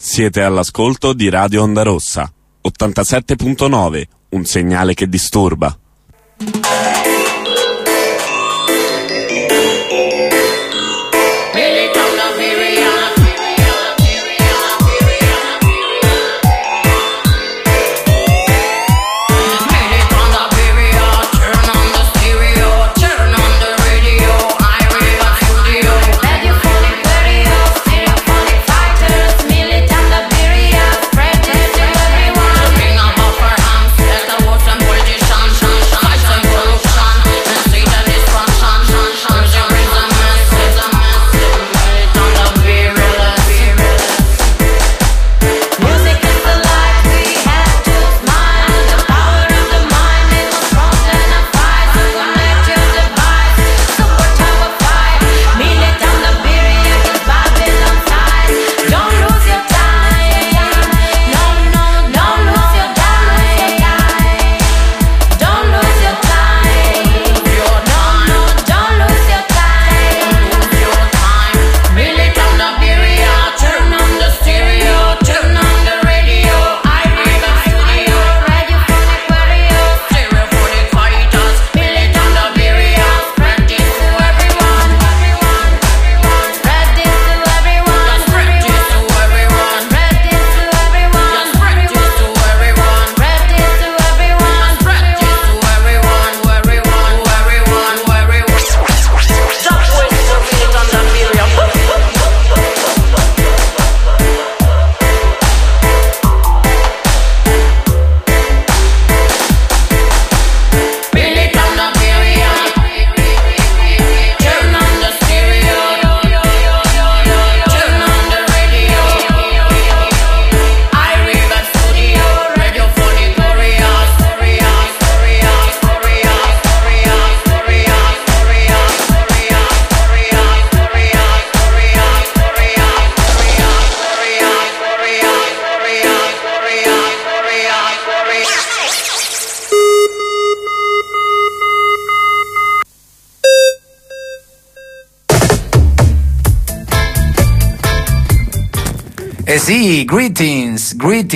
Siete all'ascolto di Radio Onda Rossa, 87.9, un segnale che disturba. Sì, greetings,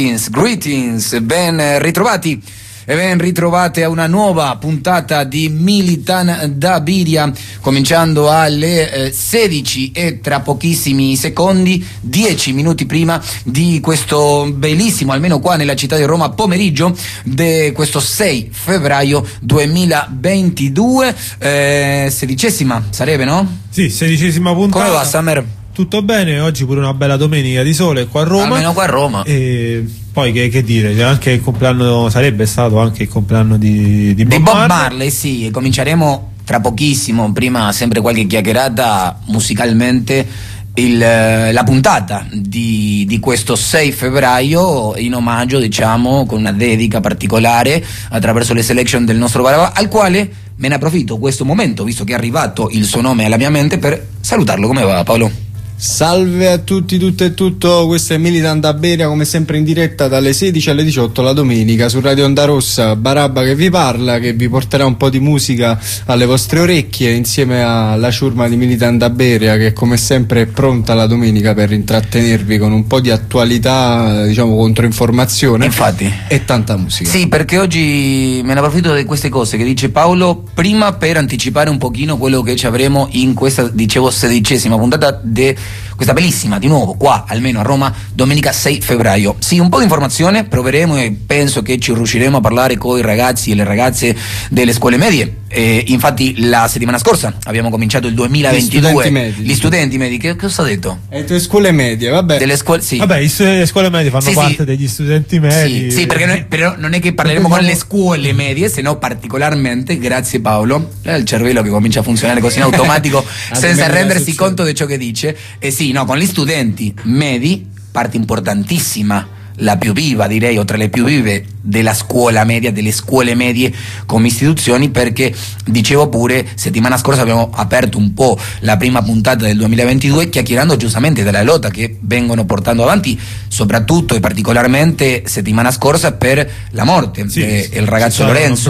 ben ritrovati e ben ritrovate a una nuova puntata di Militan da Birria, cominciando alle 16 e tra pochissimi secondi, 10 minuti prima di questo bellissimo, almeno qua nella città di Roma, pomeriggio di questo 6 febbraio 2022, 16ª sarebbe, no? Sì, 16ª puntata. Come va, Summer? Tutto bene, oggi pure una bella domenica di sole qua a Roma. Almeno qua a Roma. E poi che dire, anche il compleanno, sarebbe stato anche il compleanno di Bob Marley, sì, e cominceremo tra pochissimo, prima sempre qualche chiacchierata musicalmente, la puntata di questo 6 febbraio in omaggio, diciamo, con una dedica particolare attraverso le selection del nostro Baraba, al quale me ne approfitto questo momento, visto che è arrivato il suo nome alla mia mente, per salutarlo. Come va, Paolo? Salve a tutti, tutto e tutto, questo è Militan da Birria, come sempre in diretta dalle 16 alle 18 la domenica su Radio Onda Rossa. Barabba che vi parla, che vi porterà un po' di musica alle vostre orecchie insieme alla ciurma di Militan da Birria, che come sempre è pronta la domenica per intrattenervi con un po' di attualità, diciamo, controinformazione. Infatti. E tanta musica. Sì, perché oggi me ne approfitto di queste cose che dice Paolo, prima per anticipare un pochino quello che ci avremo in questa, dicevo, 16ª puntata di questa bellissima, di nuovo qua almeno a Roma, domenica 6 febbraio. Sì, un po' di informazione proveremo e penso che ci riusciremo a parlare con i ragazzi e le ragazze delle scuole medie. Infatti la settimana scorsa abbiamo cominciato il 2022. Gli studenti medi, che cosa ho detto? Le tue scuole medie, vabbè. Delle scuole, sì. Vabbè, le scuole medie fanno parte degli studenti medi. Sì, perché noi, però non è che parleremo con le scuole medie, se no particolarmente, grazie Paolo, il cervello che comincia a funzionare così in automatico senza rendersi conto di ciò che dice. Sì, no, con gli studenti medi, parte importantissima, la più viva, direi, o tra le più vive della scuola media, delle scuole medie come istituzioni, perché dicevo pure, settimana scorsa abbiamo aperto un po' la prima puntata del 2022 chiacchierando giustamente della lotta che vengono portando avanti, soprattutto e particolarmente settimana scorsa per la morte del ragazzo Lorenzo.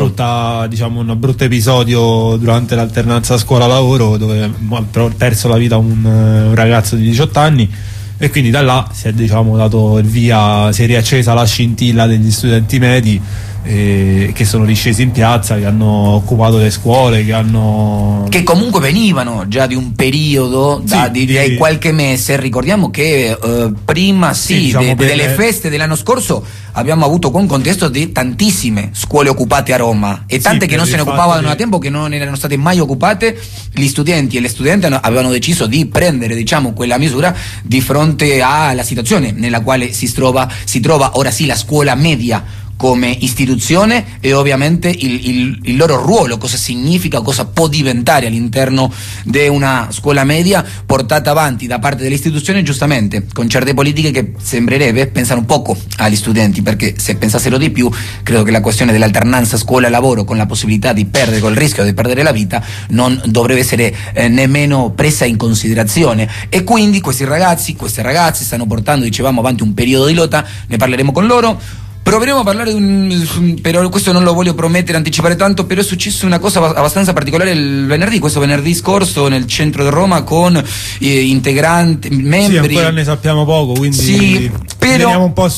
Un brutto episodio durante l'alternanza scuola-lavoro, dove ha perso la vita un ragazzo di 18 anni e quindi da là si è, diciamo, dato il via, si è riaccesa la scintilla degli studenti medi che sono riscesi in piazza, che hanno occupato le scuole, che comunque venivano già di un periodo di qualche mese. Ricordiamo che prima diciamo delle feste dell'anno scorso abbiamo avuto un contesto di tantissime scuole occupate a Roma, e tante che non se ne occupavano da tempo, che non erano state mai occupate. Gli studenti e le studenti avevano deciso di prendere, diciamo, quella misura di fronte alla situazione nella quale si trova ora sì la scuola media come istituzione, e ovviamente il loro ruolo, cosa significa, cosa può diventare all'interno di una scuola media portata avanti da parte dell'istituzione, giustamente con certe politiche che sembrerebbe pensano poco agli studenti, perché se pensassero di più credo che la questione dell'alternanza scuola-lavoro, con la possibilità di perdere, col rischio di perdere la vita, non dovrebbe essere nemmeno presa in considerazione. E quindi queste ragazze stanno portando, dicevamo, avanti un periodo di lotta. Ne parleremo con loro. Proveremo a parlare però questo non lo voglio promettere, anticipare tanto, però è successo una cosa abbastanza particolare questo venerdì scorso nel centro di Roma, con integranti, membri. Sì, ancora ne sappiamo poco, quindi veniamo un po'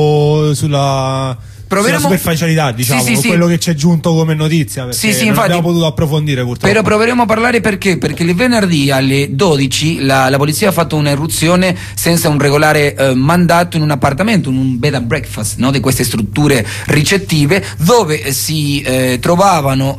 sulla superficialità, diciamo, quello che c'è giunto come notizia, perché non abbiamo potuto approfondire purtroppo. Però proveremo a parlare perché il venerdì alle 12 la polizia ha fatto un'irruzione senza un regolare mandato in un appartamento, in un bed and breakfast, no, di queste strutture ricettive, dove si trovavano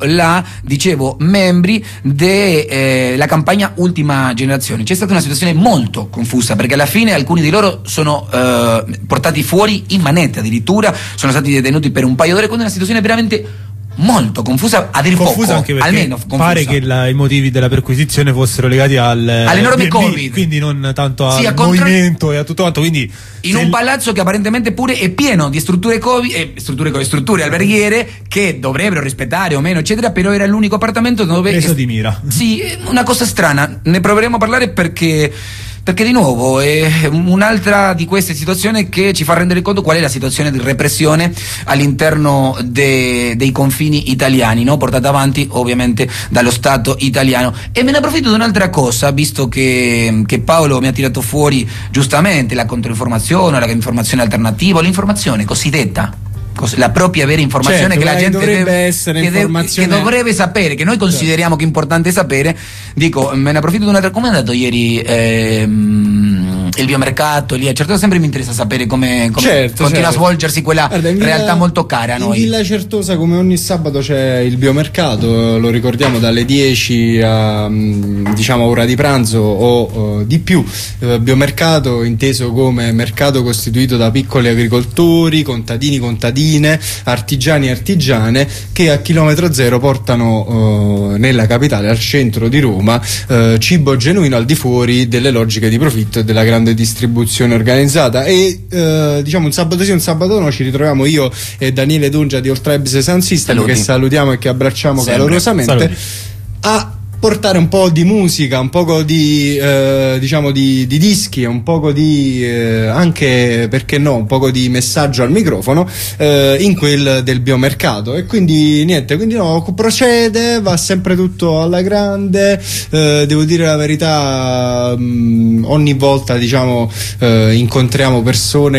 membri della campagna Ultima Generazione. C'è stata una situazione molto confusa, perché alla fine alcuni di loro sono portati fuori in manette, addirittura sono stati detenuti per un paio d'ore, con una situazione veramente molto confusa, a dir poco, anche perché almeno confusa. Pare che i motivi della perquisizione fossero legati alle norme Covid, quindi non tanto al movimento e a tutto quanto, quindi in un palazzo che apparentemente pure è pieno di strutture strutture alberghiere che dovrebbero rispettare o meno, eccetera, però era l'unico appartamento dove preso di mira. Sì, una cosa strana. Ne proveremo a parlare perché di nuovo è un'altra di queste situazioni che ci fa rendere conto qual è la situazione di repressione all'interno dei confini italiani, no? Portata avanti ovviamente dallo Stato italiano. E me ne approfitto di un'altra cosa, visto che Paolo mi ha tirato fuori giustamente la controinformazione, la informazione alternativa, l'informazione cosiddetta, la propria vera informazione, che la gente dovrebbe sapere, che noi consideriamo che è importante sapere. Dico, me ne approfitto di un'altra. Come è andato ieri il biomercato lì? Certo, sempre mi interessa sapere come continua a svolgersi quella realtà molto cara a noi. In Villa Certosa, come ogni sabato, c'è il biomercato, lo ricordiamo, dalle 10 a diciamo ora di pranzo o di più. Biomercato inteso come mercato costituito da piccoli agricoltori, contadine, artigiani e artigiane, che a chilometro zero portano nella capitale, al centro di Roma, cibo genuino al di fuori delle logiche di profitto e della grande distribuzione organizzata. E diciamo un sabato sì, un sabato no, ci ritroviamo io e Daniele Dungia di Oltribes Sound System, che salutiamo e che abbracciamo calorosamente, a portare un po' di musica, un poco di diciamo di dischi, un poco di anche, perché no, un poco di messaggio al microfono in quel del biomercato. E quindi niente, procede, va sempre tutto alla grande. Devo dire la verità, ogni volta diciamo incontriamo persone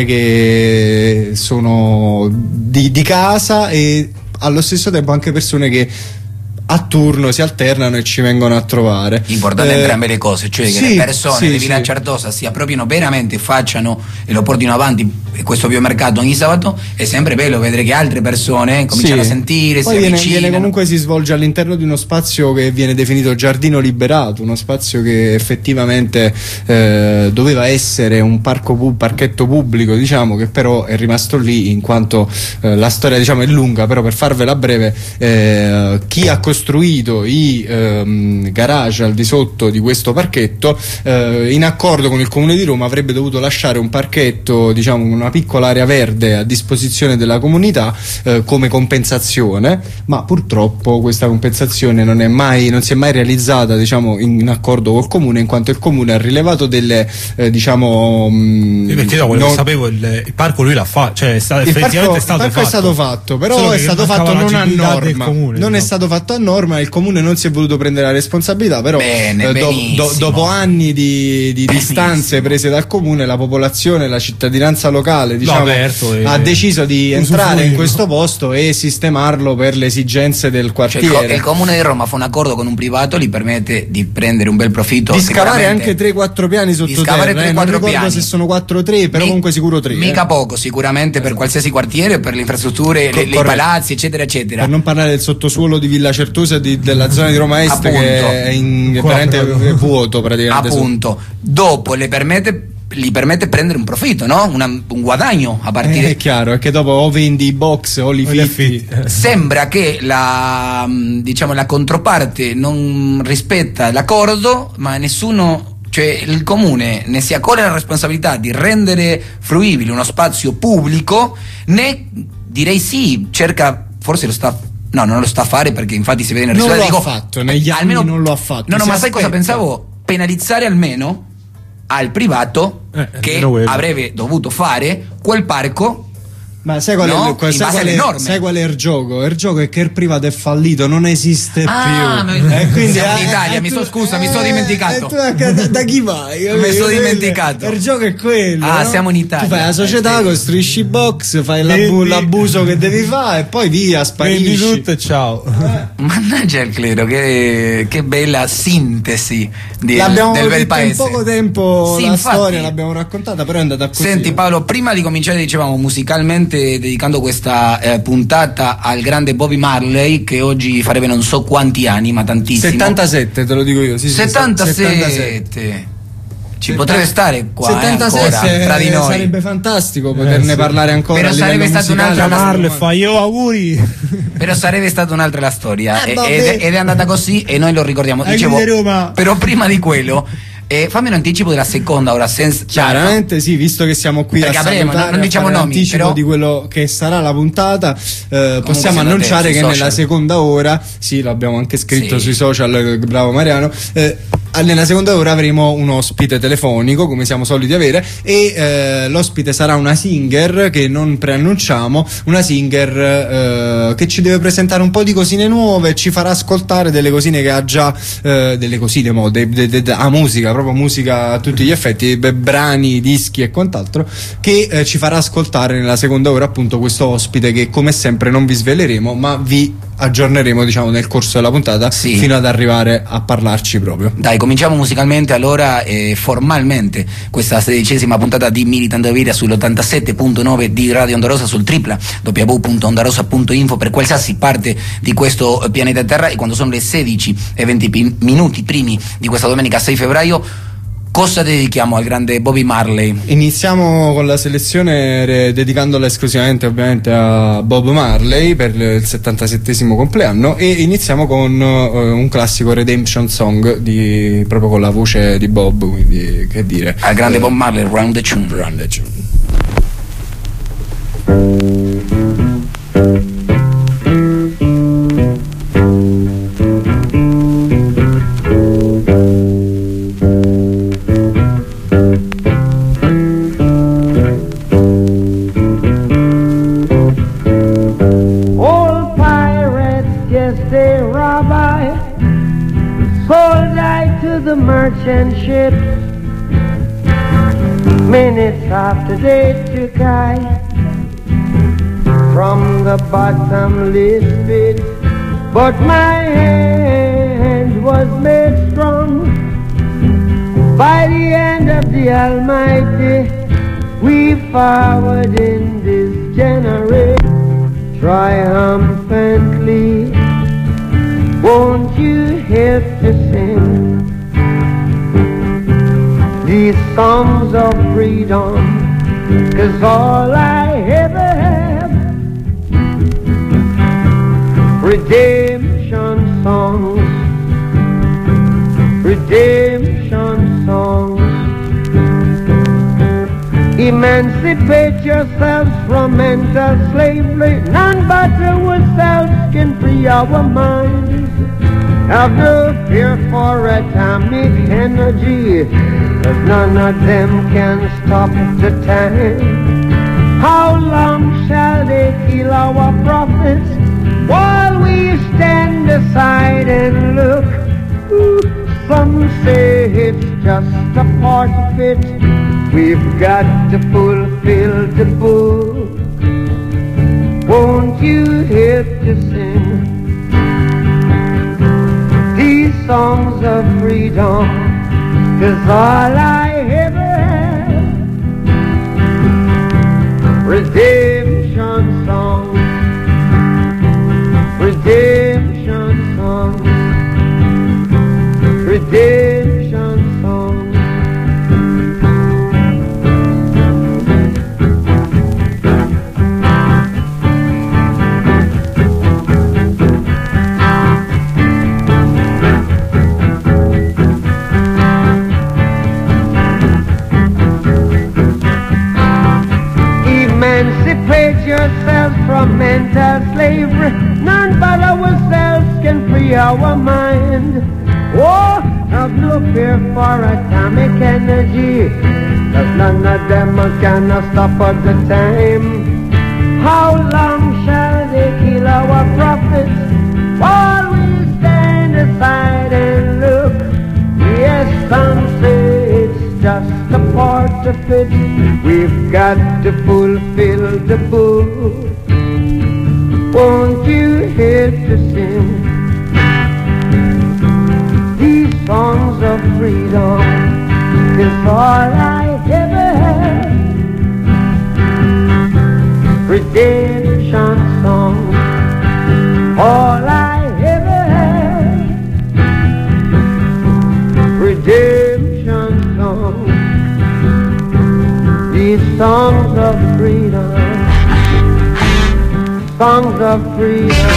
che sono di casa, e allo stesso tempo anche persone che a turno si alternano e ci vengono a trovare. Importante entrambe le cose, cioè che le persone di Villa Certosa si appropriano veramente, facciano e lo portino avanti questo biomercato ogni sabato. È sempre bello vedere che altre persone cominciano a sentire, poi viene comunque, si svolge all'interno di uno spazio che viene definito giardino liberato, uno spazio che effettivamente doveva essere un parchetto pubblico, diciamo, che però è rimasto lì in quanto la storia, diciamo, è lunga, però per farvela breve, chi ha costruito i garage al di sotto di questo parchetto, in accordo con il Comune di Roma, avrebbe dovuto lasciare un parchetto, diciamo una piccola area verde a disposizione della comunità come compensazione, ma purtroppo questa compensazione non si è mai realizzata, diciamo, in accordo col Comune, in quanto il Comune ha rilevato delle diciamo perché io quello che sapevo, il parco lui l'ha fatto, cioè effettivamente il parco è stato fatto, però è stato fatto non a norma, non è stato fatto a norma, il comune non si è voluto prendere la responsabilità, però dopo anni di distanze prese dal comune, la popolazione, la cittadinanza locale, diciamo, ha deciso di entrare in questo posto e sistemarlo per le esigenze del quartiere. Cioè, il comune di Roma fa un accordo con un privato, gli permette di prendere un bel profitto, di scavare anche 3-4 piani sottoterra, non ricordo piani. Se sono 4 o 3, però comunque sicuro 3. Mica poco, sicuramente, per qualsiasi quartiere, per le infrastrutture, i palazzi, eccetera eccetera. Per non parlare del sottosuolo di Villa Certosa, della zona di Roma Est, appunto, che è veramente vuoto praticamente. Appunto, dopo gli permette prendere un profitto, no? Un guadagno a partire. È chiaro, è che dopo o vendi i box o li fitti. Sembra che la controparte non rispetta l'accordo, ma nessuno, cioè il comune ne si accoglie la responsabilità di rendere fruibile uno spazio pubblico, né direi sì, cerca, forse lo sta. No, non lo sta a fare, perché infatti si vede nel risultato. Non lo ha fatto, negli anni non lo ha fatto. No, ma sai cosa pensavo? Penalizzare almeno al privato che avrebbe dovuto fare quel parco. Ma sai qual è il gioco? Il gioco è che il privato è fallito, non esiste più. Quindi siamo in Italia, mi sto dimenticato. Da chi vai? Mi sto dimenticato. Il gioco è quello. No? Siamo in Italia. Tu fai la società, costruisci i box, fai l'abuso che devi fare e poi via, sparisci. Prendi tutto e ciao. Mannaggia il Clero, che bella sintesi del bel paese. In poco tempo la storia l'abbiamo raccontata, però è andata così. Senti Paolo, prima di cominciare dicevamo musicalmente, dedicando questa puntata al grande Bobby Marley, che oggi farebbe non so quanti anni, ma tantissimo. 77, te lo dico io. 77. Ci potrebbe stare qua 77 tra di noi. Sarebbe fantastico poterne parlare ancora. Però sarebbe stata un'altra Marley, fai io auguri. Però sarebbe stata un'altra la storia ed è andata così e noi lo ricordiamo. Dicevo, però prima di quello fammi un anticipo della seconda ora, chiaramente sì, visto che siamo qui perché non diciamo nomi, anticipo però di quello che sarà la puntata, possiamo annunciare che nella seconda ora, sì, l'abbiamo anche scritto sui social, bravo Mariano, nella seconda ora avremo un ospite telefonico, come siamo soliti avere, e l'ospite sarà una singer che non preannunciamo, una singer che ci deve presentare un po' di cosine nuove, ci farà ascoltare delle cosine che ha già delle cosine a musica, proprio musica a tutti gli effetti, brani, dischi e quant'altro, che ci farà ascoltare nella seconda ora appunto questo ospite che come sempre non vi sveleremo, ma vi aggiorneremo, diciamo, nel corso della puntata, fino ad arrivare a parlarci proprio. Dai, cominciamo musicalmente allora, formalmente questa 16ª puntata di Militant Vida sull'87.9 di Radio Onda Rossa, sul www.ondarossa.info per qualsiasi parte di questo pianeta Terra. E quando sono le 16:20 primi di questa domenica 6 febbraio, cosa dedichiamo al grande Bobby Marley? Iniziamo con la selezione dedicandola esclusivamente ovviamente a Bob Marley per il 77esimo compleanno, e iniziamo con un classico Redemption Song proprio con la voce di Bob, quindi che dire. Al grande Bob Marley, Round the Tune. Merchant ship, minutes after they took I from the bottomless pit, but my hand was made strong by the hand of the Almighty. We forward in this generation triumphantly. Won't you help to sing these songs of freedom, 'cause all I ever have, redemption songs, redemption songs. Emancipate yourselves from mental slavery, none but ourselves can free our minds. Have no fear for atomic energy, 'cause none of them can stop the time. How long shall they kill our prophets while we stand aside and look. Ooh, some say it's just a part of it. We've got to fulfill the book. Won't you help to sing these songs of freedom? 'Cause all I ever had, redemption songs, redemption songs, redemption songs. Emancipate yourself from mental slavery. None but ourselves can free our mind. Oh, have no fear for atomic energy, 'cause none of them can stop at the time. How long shall they kill our prophets while we stand aside and look? Yes, some say it's just a part of it. We've got to fulfill the book. Won't you help to sing these songs of freedom? 'Cause all I ever had, redemption songs. All I ever had, redemption songs. These songs of freedom, songs of freedom.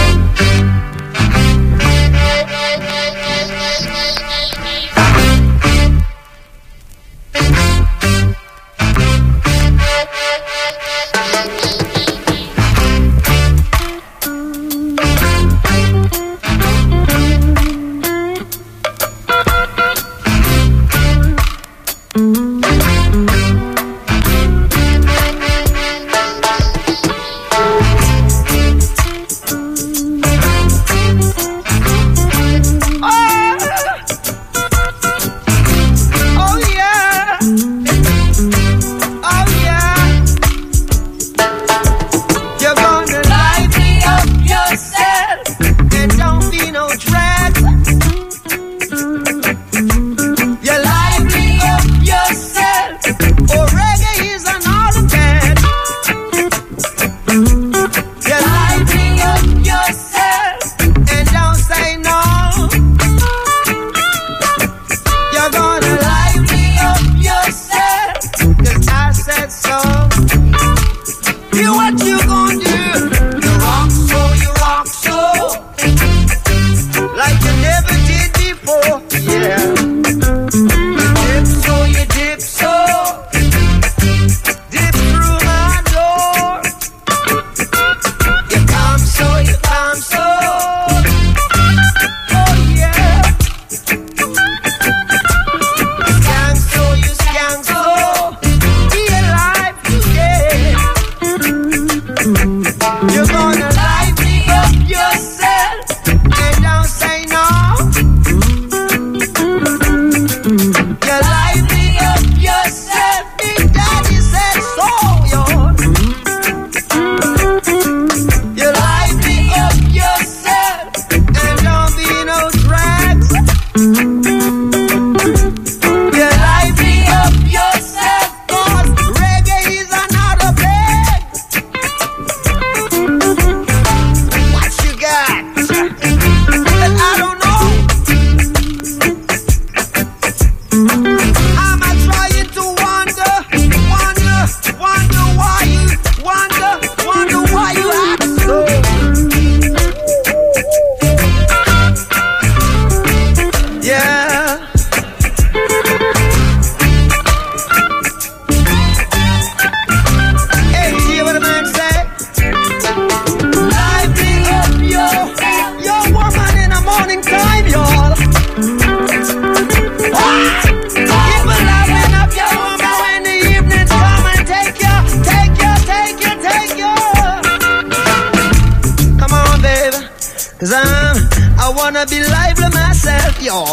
wanna be lively myself, yo.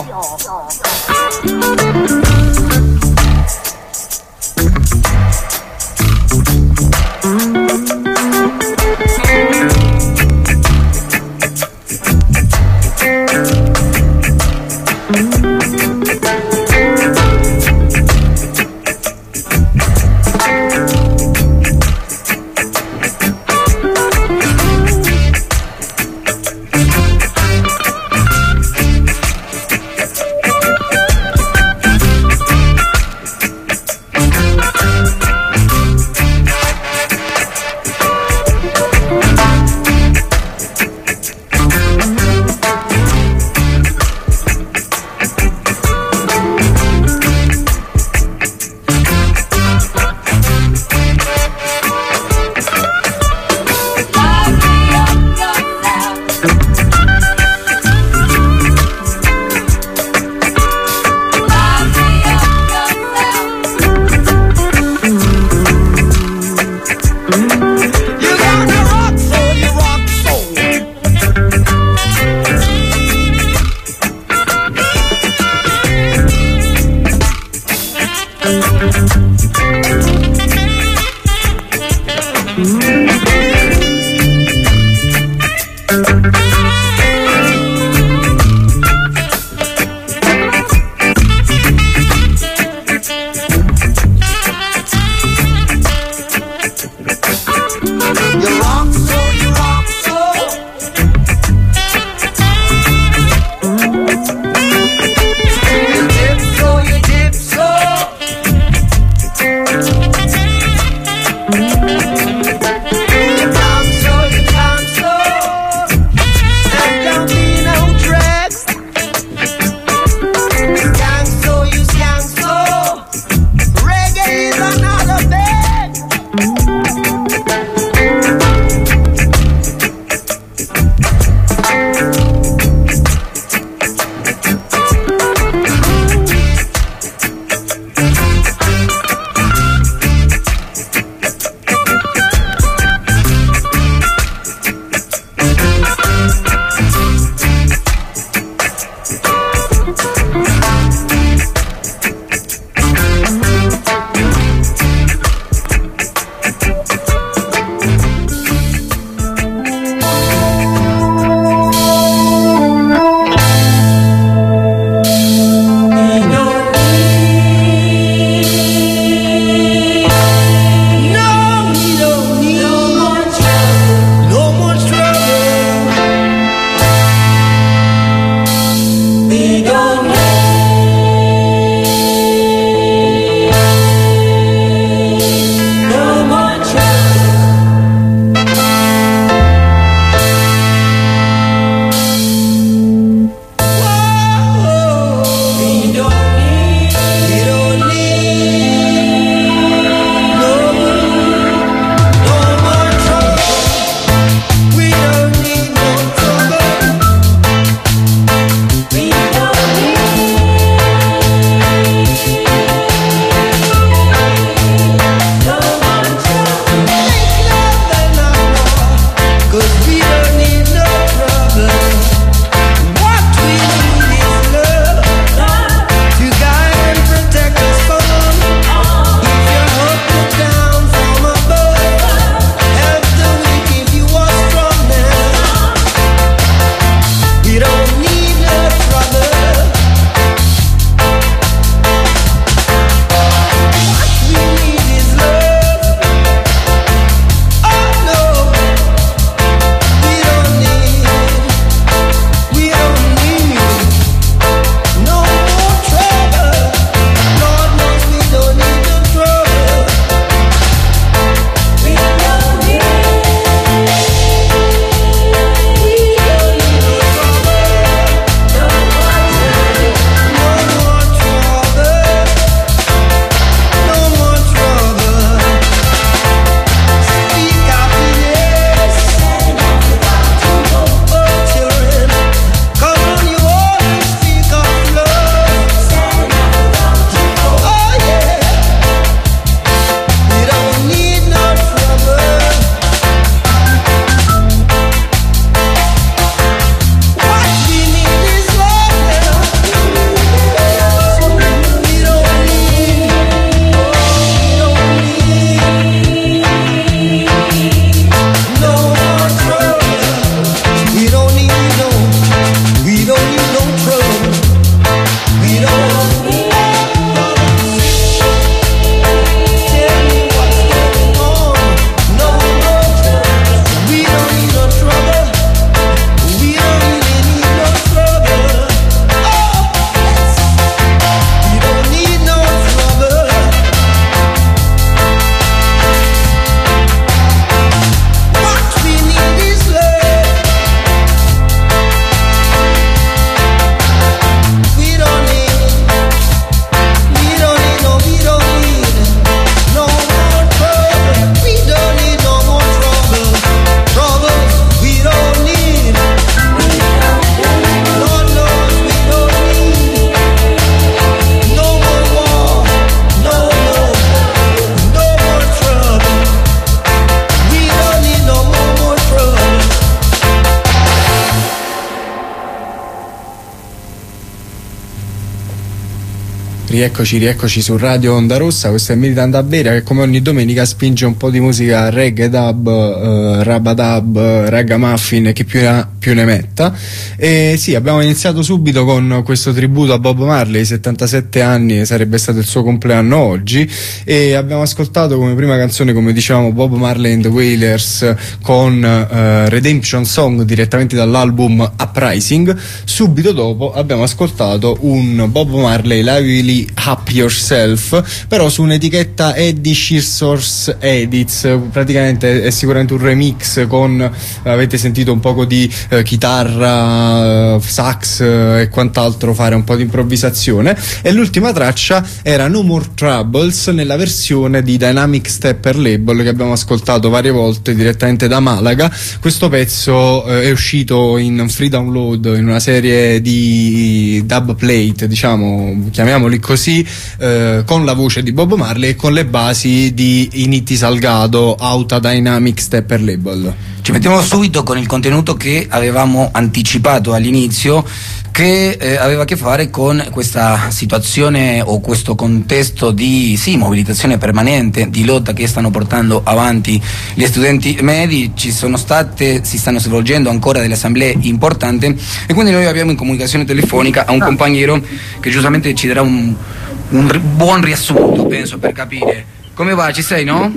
Rieccoci su Radio Onda Rossa. Questo è Militant Aberia, che come ogni domenica spinge un po' di musica reggae dub, rabadub, ragamuffin e chi più ne metta. E sì, abbiamo iniziato subito con questo tributo a Bob Marley, 77 anni, sarebbe stato il suo compleanno oggi, e abbiamo ascoltato come prima canzone, come dicevamo, Bob Marley and the Wailers con Redemption Song direttamente dall'album Uprising. Subito dopo abbiamo ascoltato un Bob Marley Lively Up Yourself, però su un'etichetta Eddie Shearsource Edits. Praticamente è sicuramente un remix con, avete sentito, un poco di chitarra, sax e quant'altro, fare un po' di improvvisazione. E l'ultima traccia era No More Troubles nella versione di Dynamic Stepper Label, che abbiamo ascoltato varie volte direttamente da Malaga. Questo pezzo è uscito in free download in una serie di dub plate, diciamo, chiamiamoli così, con la voce di Bob Marley e con le basi di Initi Salgado, Auta Dynamic Stepper Label. Ci mettiamo subito con il contenuto che avevamo anticipato all'inizio, che aveva a che fare con questa situazione o questo contesto di mobilitazione permanente, di lotta che stanno portando avanti gli studenti medi. Si stanno svolgendo ancora delle assemblee importanti, e quindi noi abbiamo in comunicazione telefonica a un compagnero che giustamente ci darà un buon riassunto, penso, per capire. Come va? Ci sei, no?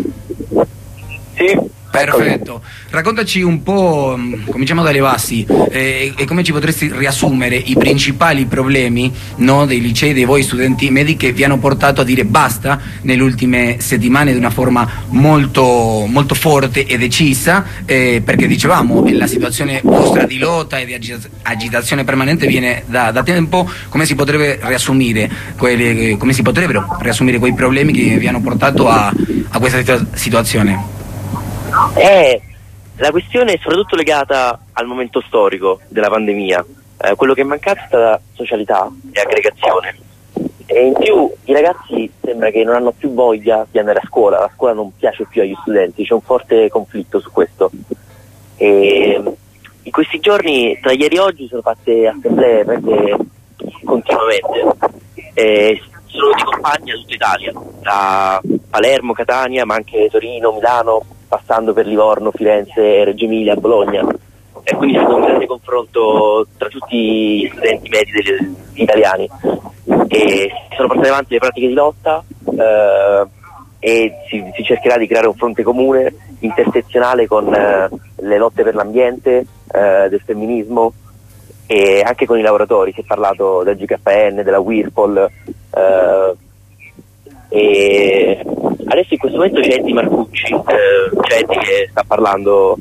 Sì. Perfetto, raccontaci un po', cominciamo dalle basi, e come ci potresti riassumere i principali problemi, no, dei licei, dei voi studenti medi, che vi hanno portato a dire basta nelle ultime settimane di una forma molto, molto forte e decisa, perché dicevamo la situazione vostra di lotta e di agitazione permanente viene da tempo. Come si potrebbero riassumere quei problemi che vi hanno portato a questa situazione? La questione è soprattutto legata al momento storico della pandemia. Quello che è mancato è stata socialità e aggregazione, e in più i ragazzi sembra che non hanno più voglia di andare a scuola. La scuola non piace più agli studenti, c'è un forte conflitto su questo, e in questi giorni, tra ieri e oggi, sono fatte assemblee continuamente, sono di compagni da tutta Italia, da Palermo, Catania, ma anche Torino, Milano, passando per Livorno, Firenze, Reggio Emilia, Bologna. E quindi c'è stato un grande confronto tra tutti gli studenti medi italiani, e si sono portate avanti le pratiche di lotta, e si cercherà di creare un fronte comune, intersezionale, con le lotte per l'ambiente, del femminismo, e anche con i lavoratori. Si è parlato del GKN, della Whirlpool, e adesso in questo momento c'è Eddie Marcucci, c'è Eddie che sta parlando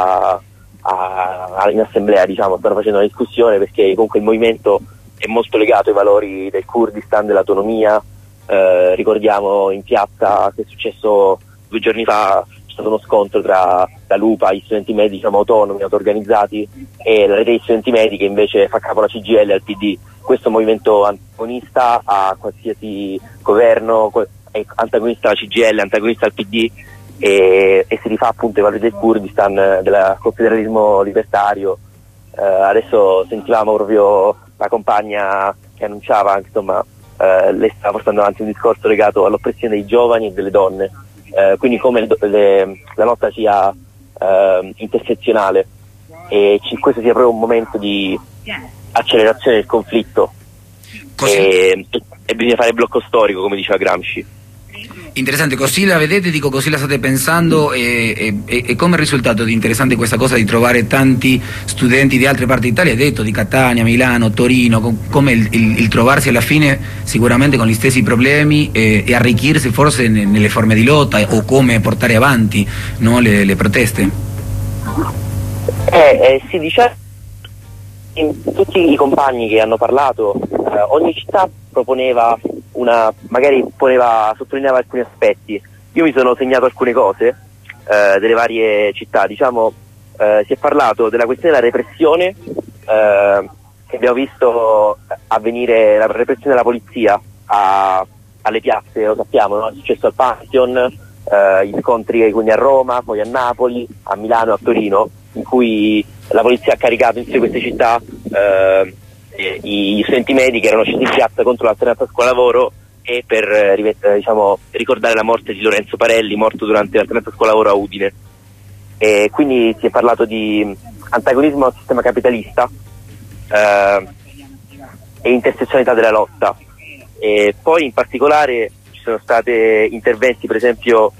in assemblea, diciamo, stanno facendo una discussione, perché comunque il movimento è molto legato ai valori del Kurdistan, dell'autonomia. Ricordiamo in piazza che è successo 2 giorni fa, c'è stato uno scontro tra la Lupa, gli studenti medi, diciamo, autonomi, auto-organizzati, e la rete dei studenti medi, che invece fa capo alla CGIL e al PD. Questo movimento antagonista a qualsiasi governo, è antagonista alla CGIL, antagonista al PD, e si rifà appunto ai valori del Kurdistan, del confederalismo libertario. Adesso sentivamo proprio la compagna che annunciava, insomma, lei stava portando avanti un discorso legato all'oppressione dei giovani e delle donne, quindi come la lotta sia intersezionale, e questo sia proprio un momento di accelerazione del conflitto, e bisogna fare blocco storico, come diceva Gramsci. Interessante, così la vedete, dico, così la state pensando, e come è risultato di interessante questa cosa di trovare tanti studenti di altre parti d'Italia, hai detto di Catania, Milano, Torino, come il trovarsi alla fine sicuramente con gli stessi problemi, e arricchirsi forse nelle forme di lotta, o come portare avanti, no, le proteste? Si dice, tutti i compagni che hanno parlato, ogni città proponeva sottolineava alcuni aspetti. Io mi sono segnato alcune cose delle varie città, diciamo. Si è parlato della questione della repressione, che abbiamo visto avvenire, la repressione della polizia alle piazze, lo sappiamo, no? È successo al Pantheon, gli scontri quindi a Roma, poi a Napoli, a Milano e a Torino, in cui la polizia ha caricato in tutte queste città gli studenti medi che erano scesi in piazza contro l'alternanza scuola-lavoro, e per ricordare la morte di Lorenzo Parelli, morto durante l'alternanza scuola-lavoro a Udine. E quindi si è parlato di antagonismo al sistema capitalista e intersezionalità della lotta. E poi in particolare ci sono stati interventi, per esempio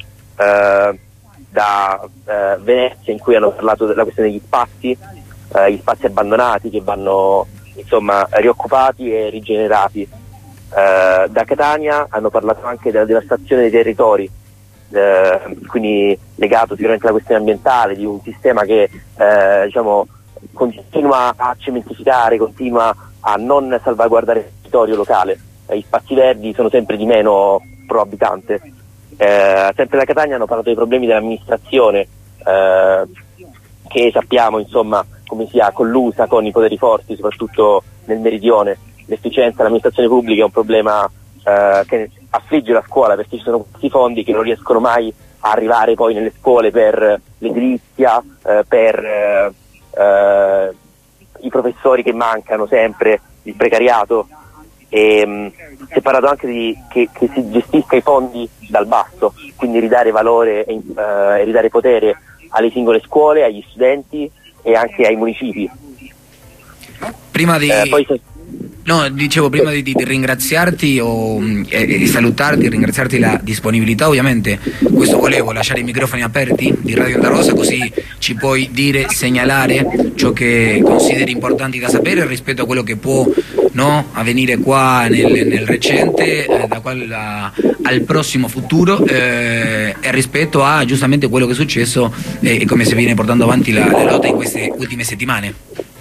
da Venezia, in cui hanno parlato della questione degli spazi abbandonati che vanno rioccupati e rigenerati. Da Catania hanno parlato anche della devastazione dei territori, quindi legato sicuramente alla questione ambientale, di un sistema che continua a cementificare, continua a non salvaguardare il territorio locale. Gli spazi verdi sono sempre di meno pro abitante. Sempre da Catania hanno parlato dei problemi dell'amministrazione, che sappiamo come sia collusa con i poteri forti, soprattutto nel meridione. L'efficienza dell'amministrazione pubblica è un problema che affligge la scuola, perché ci sono questi fondi che non riescono mai a arrivare poi nelle scuole per l'edilizia, per i professori che mancano sempre, il precariato. E si è parlato anche che si gestisca i fondi dal basso, quindi ridare valore e ridare potere alle singole scuole, agli studenti e anche ai municipi. Prima di ringraziarti e salutarti, ringraziarti la disponibilità. Ovviamente questo volevo lasciare i microfoni aperti di Radio Onda Rossa, così ci puoi dire, segnalare ciò che consideri importanti da sapere rispetto a quello che può avvenire qua nel recente, da qua al prossimo futuro, e rispetto a giustamente quello che è successo e come si viene portando avanti la lotta in queste ultime settimane.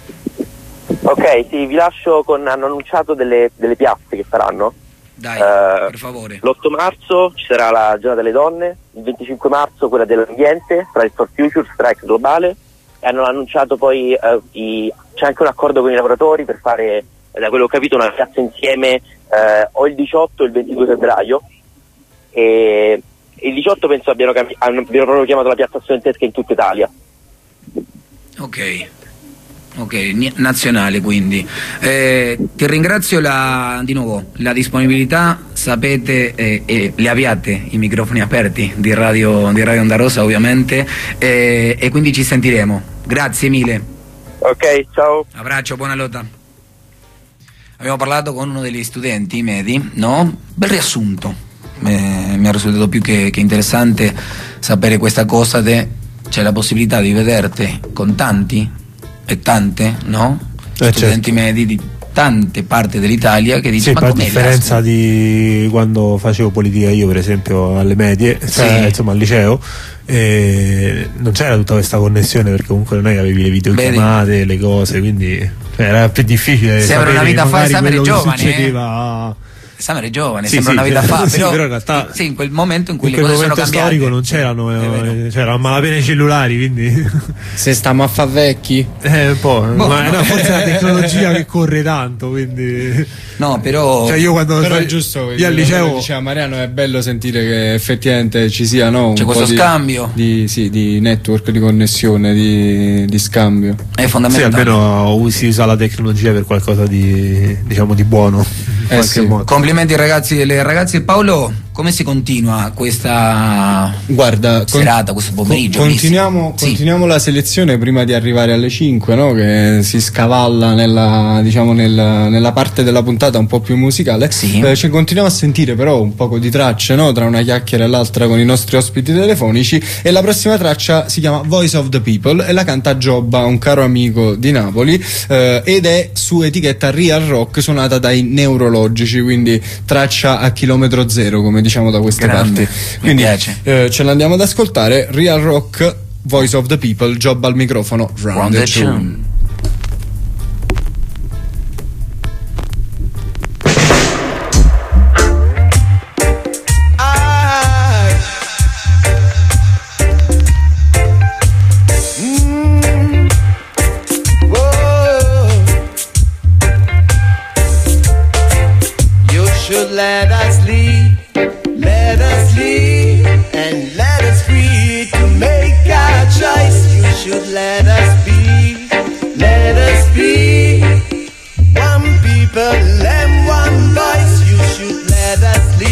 Ok, sì, vi lascio hanno annunciato delle piazze che faranno. Dai, per favore. L'8 marzo ci sarà la giornata delle donne, il 25 marzo quella dell'ambiente, Fridays for Future, strike globale, e hanno annunciato poi c'è anche un accordo con i lavoratori per fare, da quello che ho capito, una piazza insieme o il 18 o il 22 febbraio. E il 18 penso abbiano proprio chiamato la piazza studentesca in tutta Italia. Ok, nazionale quindi. Ti ringrazio di nuovo la disponibilità, sapete, e le abbiate i microfoni aperti di Radio Onda Rossa ovviamente, e quindi ci sentiremo. Grazie mille. Ok, ciao. Abbraccio, buona lotta. Abbiamo parlato con uno degli studenti medi, no? Bel riassunto, mi è risultato più che interessante sapere questa cosa c'è la possibilità di vederti con tanti e tante, no? Studenti medi di tante parti dell'Italia che dicono: sì, ma a differenza di quando facevo politica io, per esempio, alle medie, al liceo, non c'era tutta questa connessione, perché comunque non è che avevi le videochiamate, le cose, quindi era più difficile. Sembra una vita fa, sapere giovane. Sembra giovane, sembra una vita fa, però in realtà in quel momento in cui le cose sono cambiate. In quel momento storico non c'erano, c'erano malapena i cellulari, quindi se stiamo a fa vecchi un po', ma forse è la tecnologia che corre tanto, quindi no, però io quando è giusto, io al liceo diceva Mariano, è bello sentire che effettivamente ci sia c'è questo scambio di network, di connessione, di scambio. È fondamentale. Sì, almeno si usa la tecnologia per qualcosa di buono. Complimenti ragazzi e le ragazze. Paolo, come si continua questa serata, questo pomeriggio? Continuiamo la selezione prima di arrivare alle 5, no? Che si scavalla nella parte della puntata un po' più musicale. Sì. Continuiamo a sentire però un poco di tracce, no? Tra una chiacchiera e l'altra con i nostri ospiti telefonici, e la prossima traccia si chiama Voice of the People e la canta Giobba, un caro amico di Napoli, ed è su etichetta Real Rock, suonata dai Neurologici, quindi traccia a chilometro zero, come diciamo da queste parti. Quindi ce l'andiamo ad ascoltare. Real Rock, Voice of the People, Giobba al microfono, Round the Tune. Let us lead, and let us free to make our choice. You should let us be one people and one voice. You should let us lead.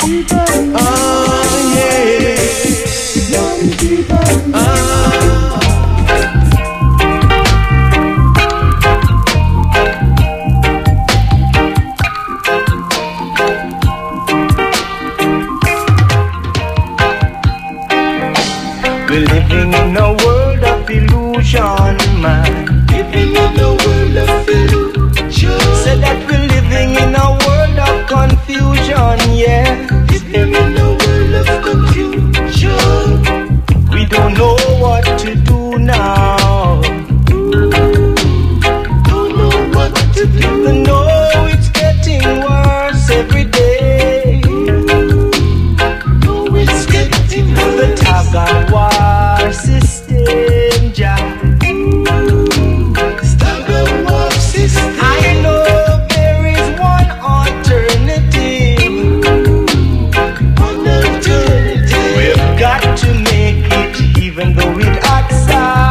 We're living in a world of illusion, man. Living in a world of illusion. Said that we're living in a world of confusion, yeah. Living in a world of confusion. We don't know what to do now. Don't know what to do. We know it's getting worse every day. No, it's getting worse. The tug of war system, Jah. Tug of war system. I know there is one alternative. One alternative. We've got to make it, even though it hurts.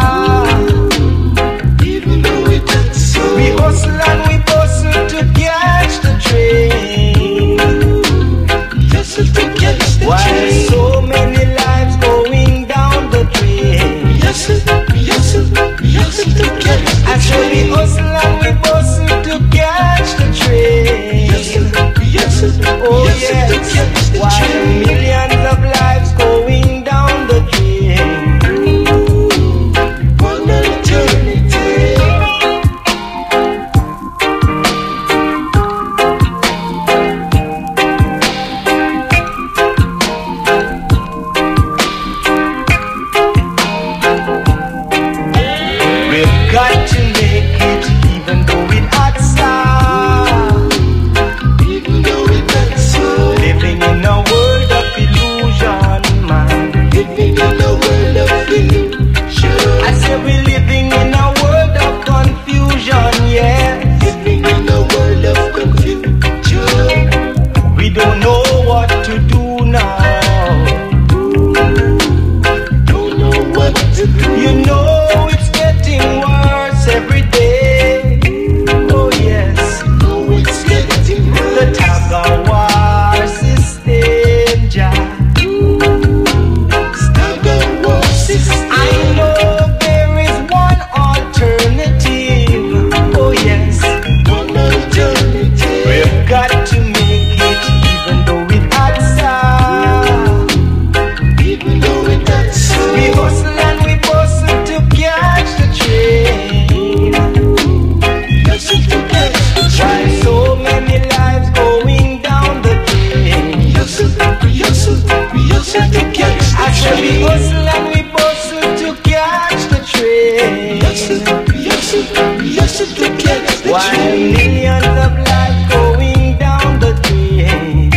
Even though it hurts. We hustle and we bustle to catch the train. Hustle to catch the Why train. So many lives going down the drain. Yes, to catch the I shall be hustle and we bustle to catch the train. Oh yes, why millions of lives going down the drain. One eternity. We've got to make it, even though it hurts. Even though it hurts. Living in a world of illusion, man. Living in a world of illusion. I say we're living in a world of confusion, yeah. Living in a world of confusion. We don't know what to do now. Don't know what to do. You know it's getting worse every day. Oh yes, oh it's getting worse. The tug of war system, Jah. Tug of war system. I know there is one alternative. Oh yes, one alternative. We've got to make it, even though it hurts. Even though it hurts. We hustle and we bustle to catch the train. Hustle to catch the train. Why so many lives going down the drain? Hustle to catch the train. I shall be hustle and we bustle to catch the train. Hustle to catch the train. Why millions of lives going down the drain?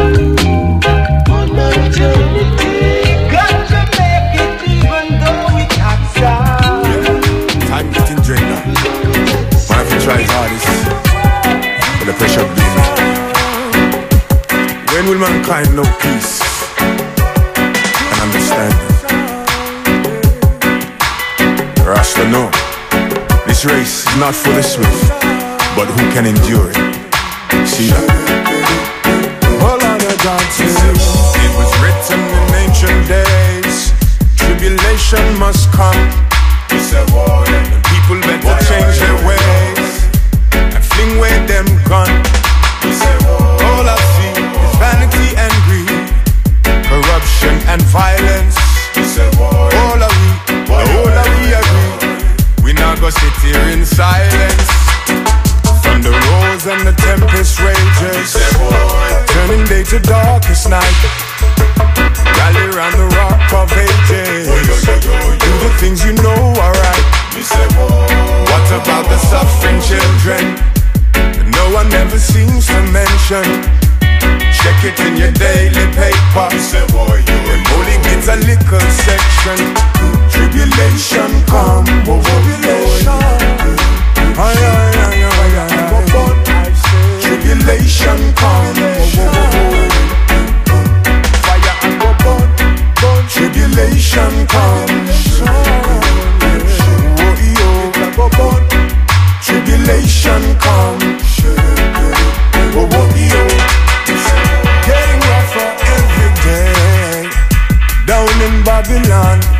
One eternity. Got to make it, even though it hurts. Time getting drained now. One have to try his hardest, but the pressure builds. When will mankind know peace and understanding? Rasta know this race is not for the swift, but who can endure it? See that? All on the dancing. It was written in ancient days, tribulation must come. The people better change their ways and fling away them gun. All I see is vanity and greed, corruption and violence. All are we agree. We not go sit here in silence. From the rose and the tempest rages, turning day to darkest night. Rally round the rock of ages. Do the things you know are right. What about the suffering children that no one ever seems to mention? Check it in your daily paper. Them only gets a little section. Tribulation come, tribulation. Tribulation come. Fire and go burn. Tribulation come. Tribulation come. Getting rougher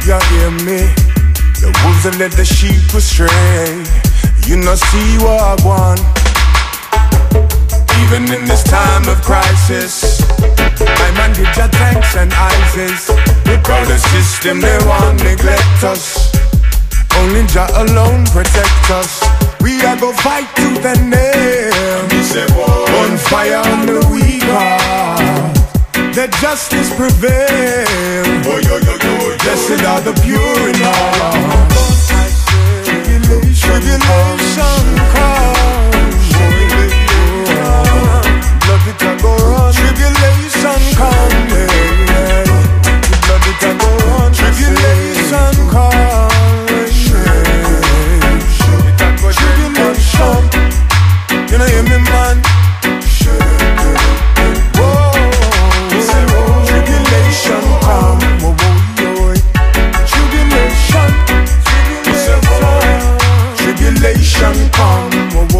you hear me. The wolves that led the sheep astray. You know see what I want. Even in this time of crisis, my man did your thanks and Isis. Because the system they want neglect us. Only Jah alone protect us. We are go fight tooth and nail. On fire on the weak heart. Let justice prevail. Blessed are the pure in heart. Tribulation comes. Blood it a go on. Tribulation comes. Blood it a go on. Tribulation comes. Tribulation. You know hear me, man. Tribulation come, tribulation come,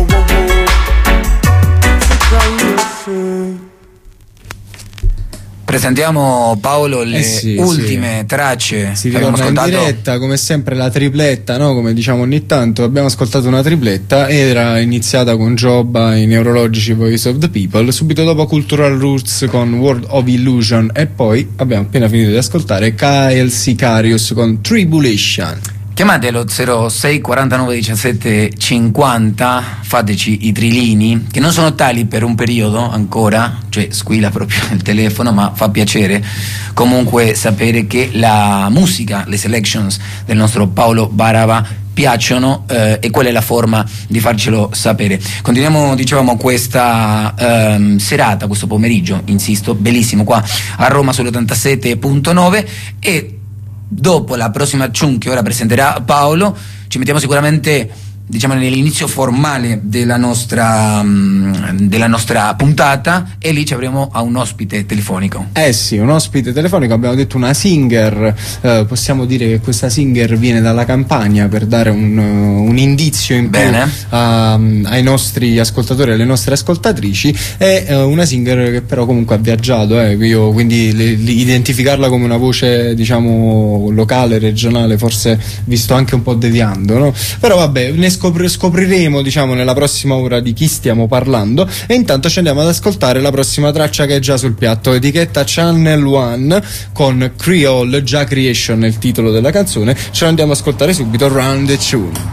Presentiamo, Paolo, le ultime tracce. Si ritorna in diretta, come sempre la tripletta, no? Come diciamo ogni tanto, abbiamo ascoltato una tripletta, era iniziata con Joba, i Neurologici Voice of the People, subito dopo Cultural Roots con World of Illusion e poi abbiamo appena finito di ascoltare Kyle Sicarius con Tribulation. Chiamatelo 06 49 17 50, fateci i trilini, che non sono tali per un periodo ancora, cioè squilla proprio il telefono, ma fa piacere comunque sapere che la musica, le selections del nostro Paolo Baraba piacciono, e quella è la forma di farcelo sapere. Continuiamo, dicevamo, questa serata, questo pomeriggio, insisto, bellissimo qua a Roma sull'87.9, e dopo la prossima tune che ora presenterà Paolo ci mettiamo sicuramente, diciamo, nell'inizio formale della nostra puntata, e lì ci avremo a un ospite telefonico. Sì, un ospite telefonico, abbiamo detto una singer, possiamo dire che questa singer viene dalla Campania, per dare un indizio in più ai nostri ascoltatori e alle nostre ascoltatrici. È una singer che però comunque ha viaggiato, io quindi identificarla come una voce, diciamo, locale, regionale, forse visto anche un po' deviando, no? Però vabbè, ne scopriremo, diciamo, nella prossima ora di chi stiamo parlando, e intanto ci andiamo ad ascoltare la prossima traccia che è già sul piatto, etichetta Channel One con Creole, già Creation è il titolo della canzone. Ce la andiamo ad ascoltare subito, Round the Tune.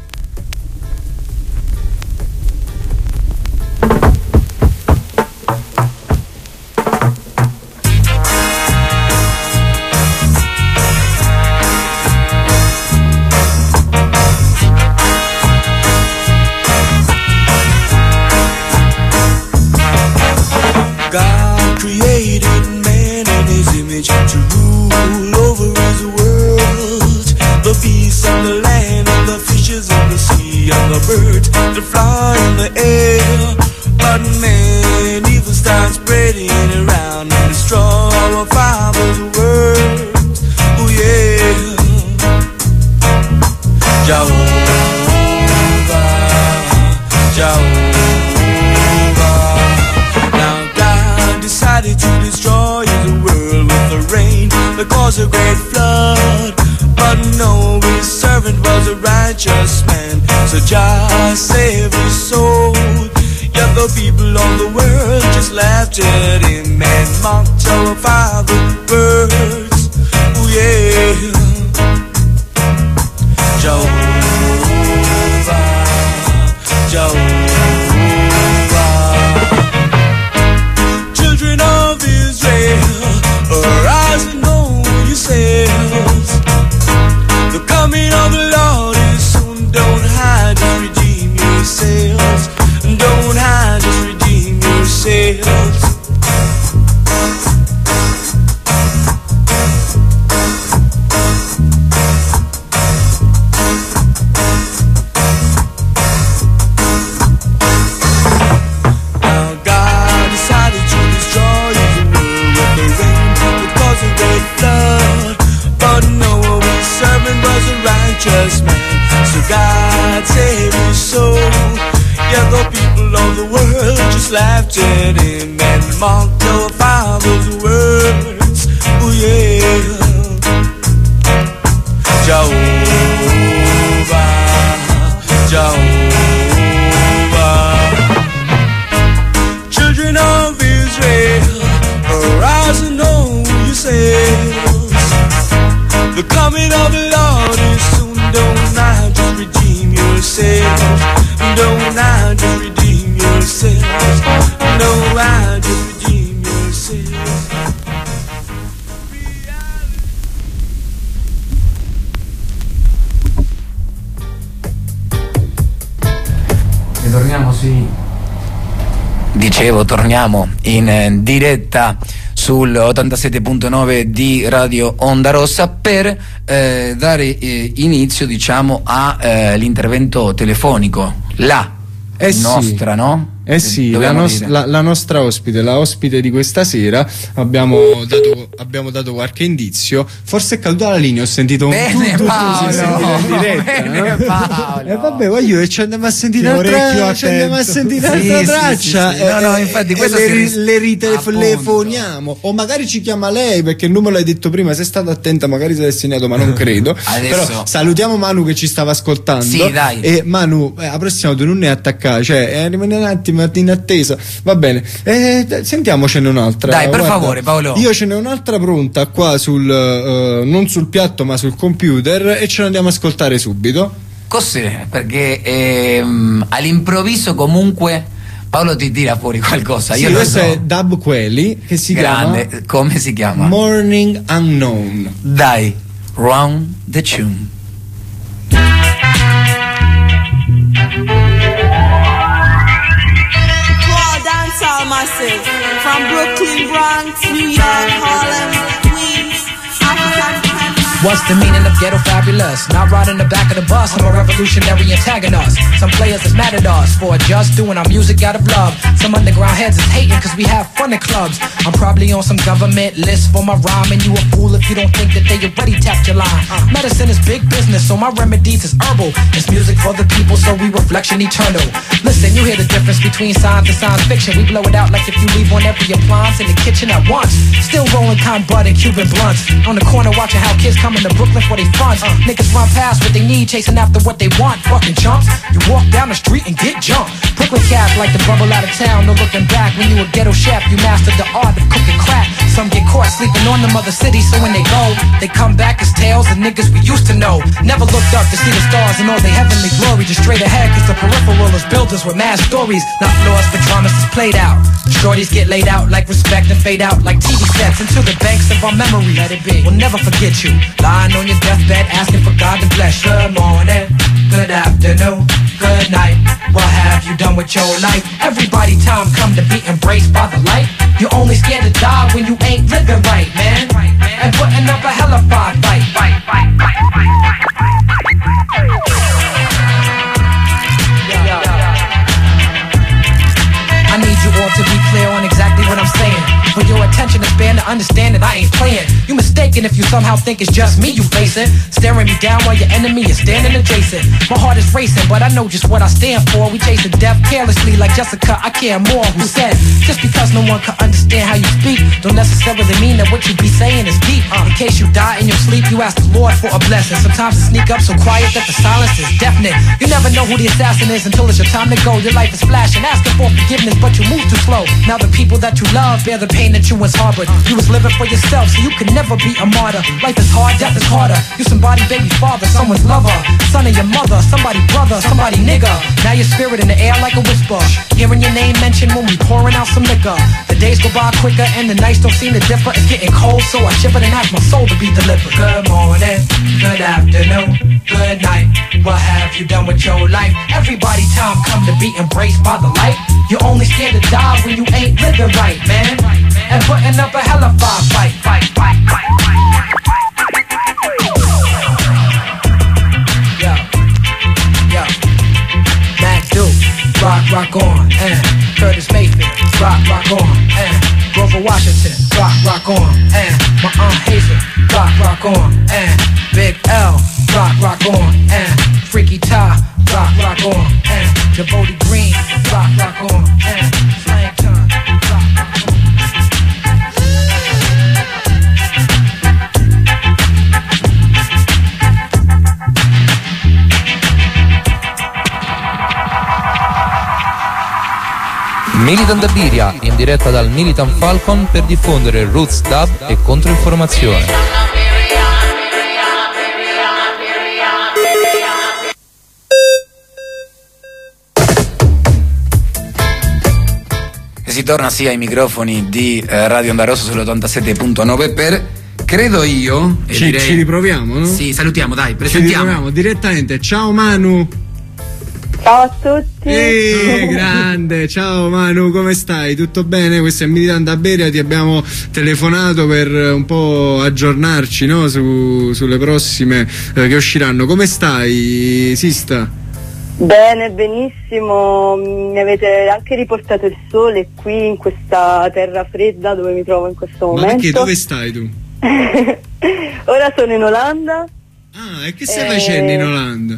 A great flood, but no, his servant was a righteous man, so Jah saved his soul. Yet the people of the world just laughed at him and mocked our Father's words. Oh yeah, Jehovah, Jehovah. Children of Israel, arise and know yourselves. The coming of the Lord is soon. Don't hide, just redeem yourselves. Don't hide, just redeem yourselves. Now God decided to destroy the world with the rain that caused a great flood. But Noah, his servant, was a righteous man, so God saved his soul. Yeah, the people of the world just laughed at him and mocked our Father's words. Oh yeah. The coming of the Lord is soon. Don't now just redeem yourself. Don't now just redeem yourself. Don't now just redeem yourself. Torniamo, sì. Dicevo, torniamo in diretta sul 87.9 di Radio Onda Rossa per dare inizio, diciamo, all'intervento telefonico. Nostra, no? Eh sì, la nostra ospite, la ospite di questa sera, abbiamo dato qualche indizio. Forse è caduta la linea, ho sentito un tutto in diretta. E vabbè, voglio ci andiamo a sentire un'altra traccia. No, infatti questo le ritelephoniamo. O magari ci chiama lei, perché il numero l'hai detto prima, sei stata attenta, magari sei segnato, ma non credo. Però salutiamo Manu che ci stava ascoltando. Sì, dai. E Manu, la prossima tu non è attaccata, cioè rimane un attimo in attesa, va bene, sentiamocene un'altra. Dai, per favore, Paolo. Io ce n'è un'altra pronta qua non sul piatto ma sul computer, e ce la andiamo a ascoltare subito. Cos'è? Perché all'improvviso comunque Paolo ti tira fuori qualcosa. Sì, io questo so. è Dub Quelli, che si Grande. chiama Come si chiama? Morning Unknown. Dai, round the tune. Dancehall massive from Brooklyn, Bronx, New York, Harlem, Queens, Africa. What's the meaning of ghetto fabulous? Not riding the back of the bus, I'm a revolutionary antagonist. Some players is mad at us for just doing our music out of love. Some underground heads is hating cause we have fun at clubs. I'm probably on some government list for my rhyme, and you a fool if you don't think that they already tapped your line. Medicine is big business, so my remedies is herbal. It's music for the people, so we reflection eternal. Listen, you hear the difference between science and science fiction. We blow it out like if you leave on every appliance in the kitchen at once. Still rolling con bud and Cuban blunts. On the corner watching how kids come into Brooklyn for they funds. Niggas run past what they need, chasing after what they want. Fucking chumps, you walk down the street and get jumped. Brooklyn cats like to bubble out of town, no looking back. When you a ghetto chef, you mastered the art of cooking crack. Some get caught sleeping on them other cities, so when they go, they come back as tales of niggas we used to know. Never looked up to see the stars and all their heavenly glory. Just straight ahead, cause the peripheral is builders with mad stories. Not flaws, but dramas is played out. Shorties get laid out like respect and fade out like TV sets into the banks of our memory. Let it be, we'll never forget you. Lying on your deathbed asking for God to bless you. Good morning, good afternoon, good night. What have you done with your life? Everybody time come to be embraced by the light. You're only scared to die when you ain't living right, man. And putting up a hella fight. I need you all to be clear on exactly what I'm saying. For your attention to span to understand that I ain't playing. You mistaken if you somehow think it's just me you facing. Staring me down while your enemy is standing adjacent. My heart is racing, but I know just what I stand for. We chasing death carelessly like Jessica, I care more. Who said, just because no one can understand how you speak, don't necessarily mean that what you be saying is deep. In case you die in your sleep, you ask the Lord for a blessing. Sometimes it sneak up so quiet that the silence is deafening. You never know who the assassin is until it's your time to go. Your life is flashing, asking for forgiveness, but you move too slow. Now the people that you love bear the pain that you once harbored. You was living for yourself, so you could never be a martyr. Life is hard, death is harder. You somebody baby father, someone's lover, son of your mother, somebody brother, somebody nigga. Now your spirit in the air like a whisper, hearing your name mentioned when we pouring out some liquor. The days go by quicker and the nights don't seem to differ. It's getting cold, so I shiver and ask my soul to be delivered. Good morning, good afternoon, good night. What have you done with your life? Everybody time come to be embraced by the light. You're only scared to die when you ain't living right, man. And putting up a hella fight. Yo, Mac Duke, rock on, and Curtis Mayfield, rock on, and Grover Washington, rock on, and my Aunt Hazel, rock on, and Big L, rock on, and Freaky Ty, rock on, and Devotee Green, rock on, and Slang Time, rock on. Militant Biria, in diretta dal Militant Falcon per diffondere roots dub e controinformazione. e si torna ai microfoni di Radio Onda Rossa sull'87.9 per, credo io, e ci riproviamo, no? Sì, salutiamo, dai, presentiamo. Ci riproviamo direttamente. Ciao Manu. Ciao a tutti. Grande, ciao Manu, come stai? Tutto bene? Questo è Militan da Beria, ti abbiamo telefonato per un po' aggiornarci, no? Sulle prossime che usciranno. Come stai, Sista? Bene, benissimo, mi avete anche riportato il sole qui in questa terra fredda dove mi trovo in questo momento. Ma perché dove stai tu? Ora sono in Olanda. Ah, e che stai facendo in Olanda?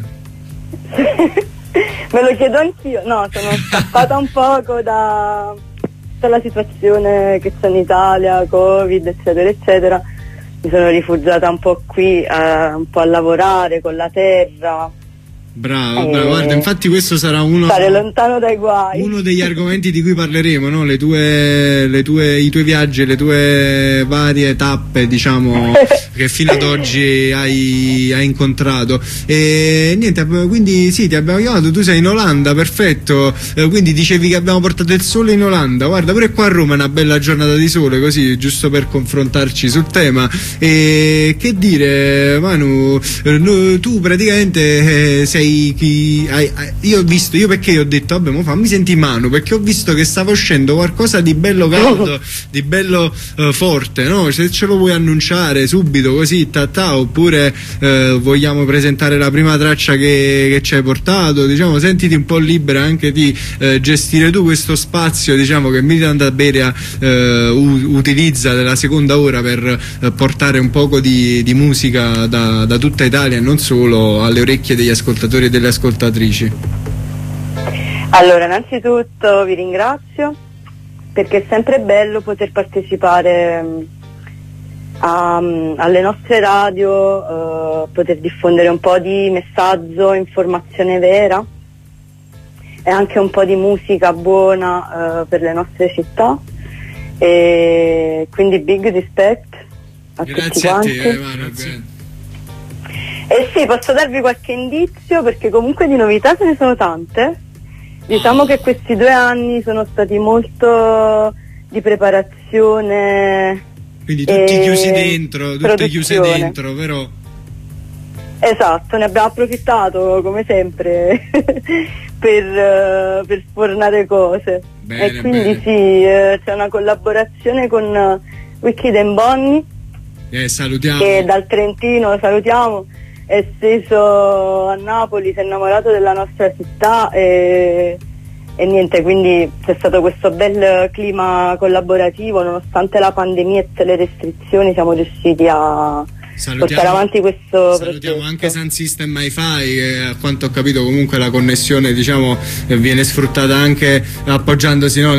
Me lo chiedo anch'io. No, sono scappata un poco dalla situazione che c'è in Italia, Covid, eccetera, eccetera. Mi sono rifugiata un po' qui, un po' a lavorare con la terra. Bravo, guarda, infatti questo sarà stare lontano dai guai. Uno degli argomenti di cui parleremo, no? I tuoi viaggi, le tue varie tappe, diciamo, che fino ad oggi hai incontrato. E niente, quindi sì, ti abbiamo chiamato, tu sei in Olanda, perfetto. Quindi dicevi che abbiamo portato il sole in Olanda. Guarda, pure qua a Roma è una bella giornata di sole, così, giusto per confrontarci sul tema. E che dire, Manu, tu praticamente sei io perché ho detto vabbè, fammi senti Manu, perché ho visto che stava uscendo qualcosa di bello caldo, di bello forte, no? Se ce lo vuoi annunciare subito così oppure vogliamo presentare la prima traccia che ci hai portato, diciamo, sentiti un po' libera anche di gestire tu questo spazio, diciamo, che Militan da Beria utilizza della seconda ora per portare un poco di musica da tutta Italia e non solo alle orecchie degli ascoltatori e delle ascoltatrici. Allora, innanzitutto vi ringrazio perché è sempre bello poter partecipare alle nostre radio, poter diffondere un po' di messaggio, informazione vera e anche un po' di musica buona per le nostre città, e quindi big respect a tutti quanti. Grazie. Eh sì, posso darvi qualche indizio perché comunque di novità ce ne sono tante. Diciamo che questi 2 anni sono stati molto di preparazione. Quindi tutti chiusi dentro, tutte chiuse dentro, vero? Esatto, ne abbiamo approfittato come sempre per sfornare cose. Bene, e quindi sì, c'è una collaborazione con Wicked and Bonnie, salutiamo, che dal Trentino salutiamo, è steso a Napoli, si è innamorato della nostra città e niente, quindi c'è stato questo bel clima collaborativo, nonostante la pandemia e tutte le restrizioni siamo riusciti a portare avanti questo salutiamo progetto. Anche Sun System Hi-Fi, che a quanto ho capito comunque la connessione, diciamo, viene sfruttata anche appoggiandosi, no,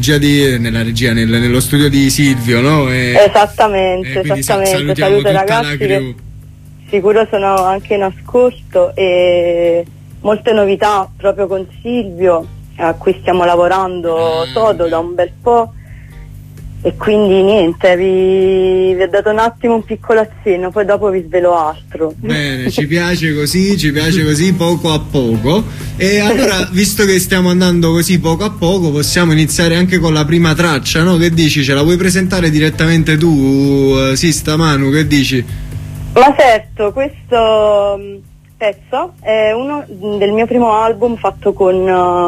nello studio di Silvio, no? Esattamente. Saluto ragazzi che sicuro sono anche in ascolto, e molte novità proprio con Silvio, a cui stiamo lavorando sodo da un bel po', e quindi niente, vi ho dato un attimo un piccolo accenno, poi dopo vi svelo altro. Bene, ci piace così poco a poco. E allora, visto che stiamo andando così poco a poco, possiamo iniziare anche con la prima traccia, no? Che dici? Ce la vuoi presentare direttamente tu, Sista, Manu, che dici? Ma certo, questo pezzo è uno del mio primo album fatto con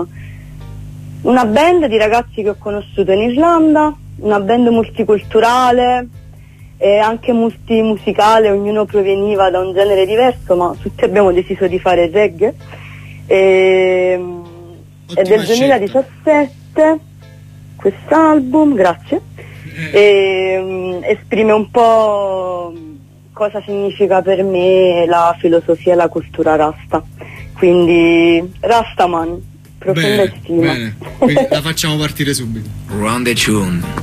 una band di ragazzi che ho conosciuto in Islanda, una band multiculturale e anche multimusicale, ognuno proveniva da un genere diverso, ma tutti abbiamo deciso di fare reggae. È del 2017 quest'album, grazie, esprime un po' cosa significa per me la filosofia e la cultura rasta, quindi Rastaman, profonda stima. Bene, quindi la facciamo partire subito. Run the tune.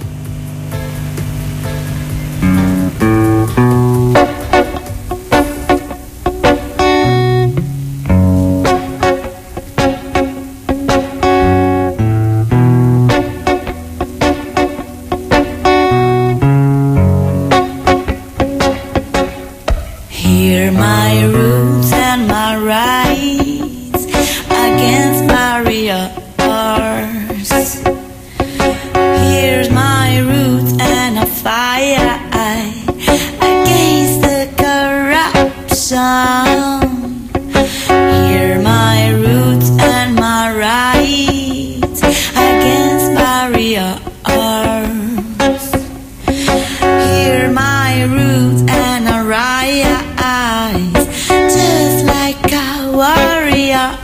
against the corruption. Hear my roots and my rights against barriers. Hear my roots and a rise, just like a warrior.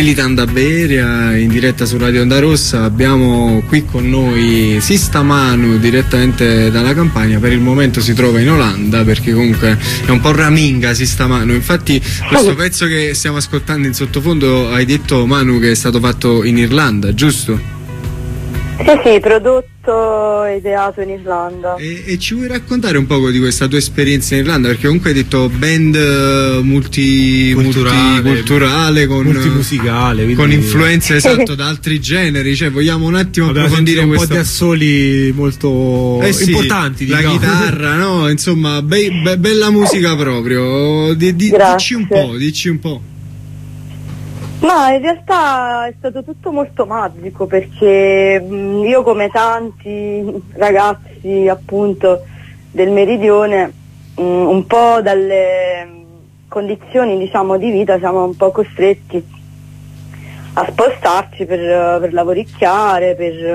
Militant da Beria in diretta su Radio Onda Rossa. Abbiamo qui con noi Sista Manu direttamente dalla Campania. Per il momento si trova in Olanda perché comunque è un po' raminga Sista Manu. Infatti questo pezzo che stiamo ascoltando in sottofondo, hai detto Manu che è stato fatto in Irlanda, giusto? Sì, prodotto e ideato in Irlanda. E ci vuoi raccontare un poco di questa tua esperienza in Irlanda? Perché comunque hai detto band multiculturale con multimusicale, con influenze esatto da altri generi, cioè vogliamo un attimo approfondire un po' di assoli molto importanti, la chitarra, no? Insomma, bella musica proprio. Dici un po'. Ma in realtà è stato tutto molto magico perché io, come tanti ragazzi appunto del meridione, un po' dalle condizioni diciamo di vita siamo un po' costretti a spostarci per lavoricchiare,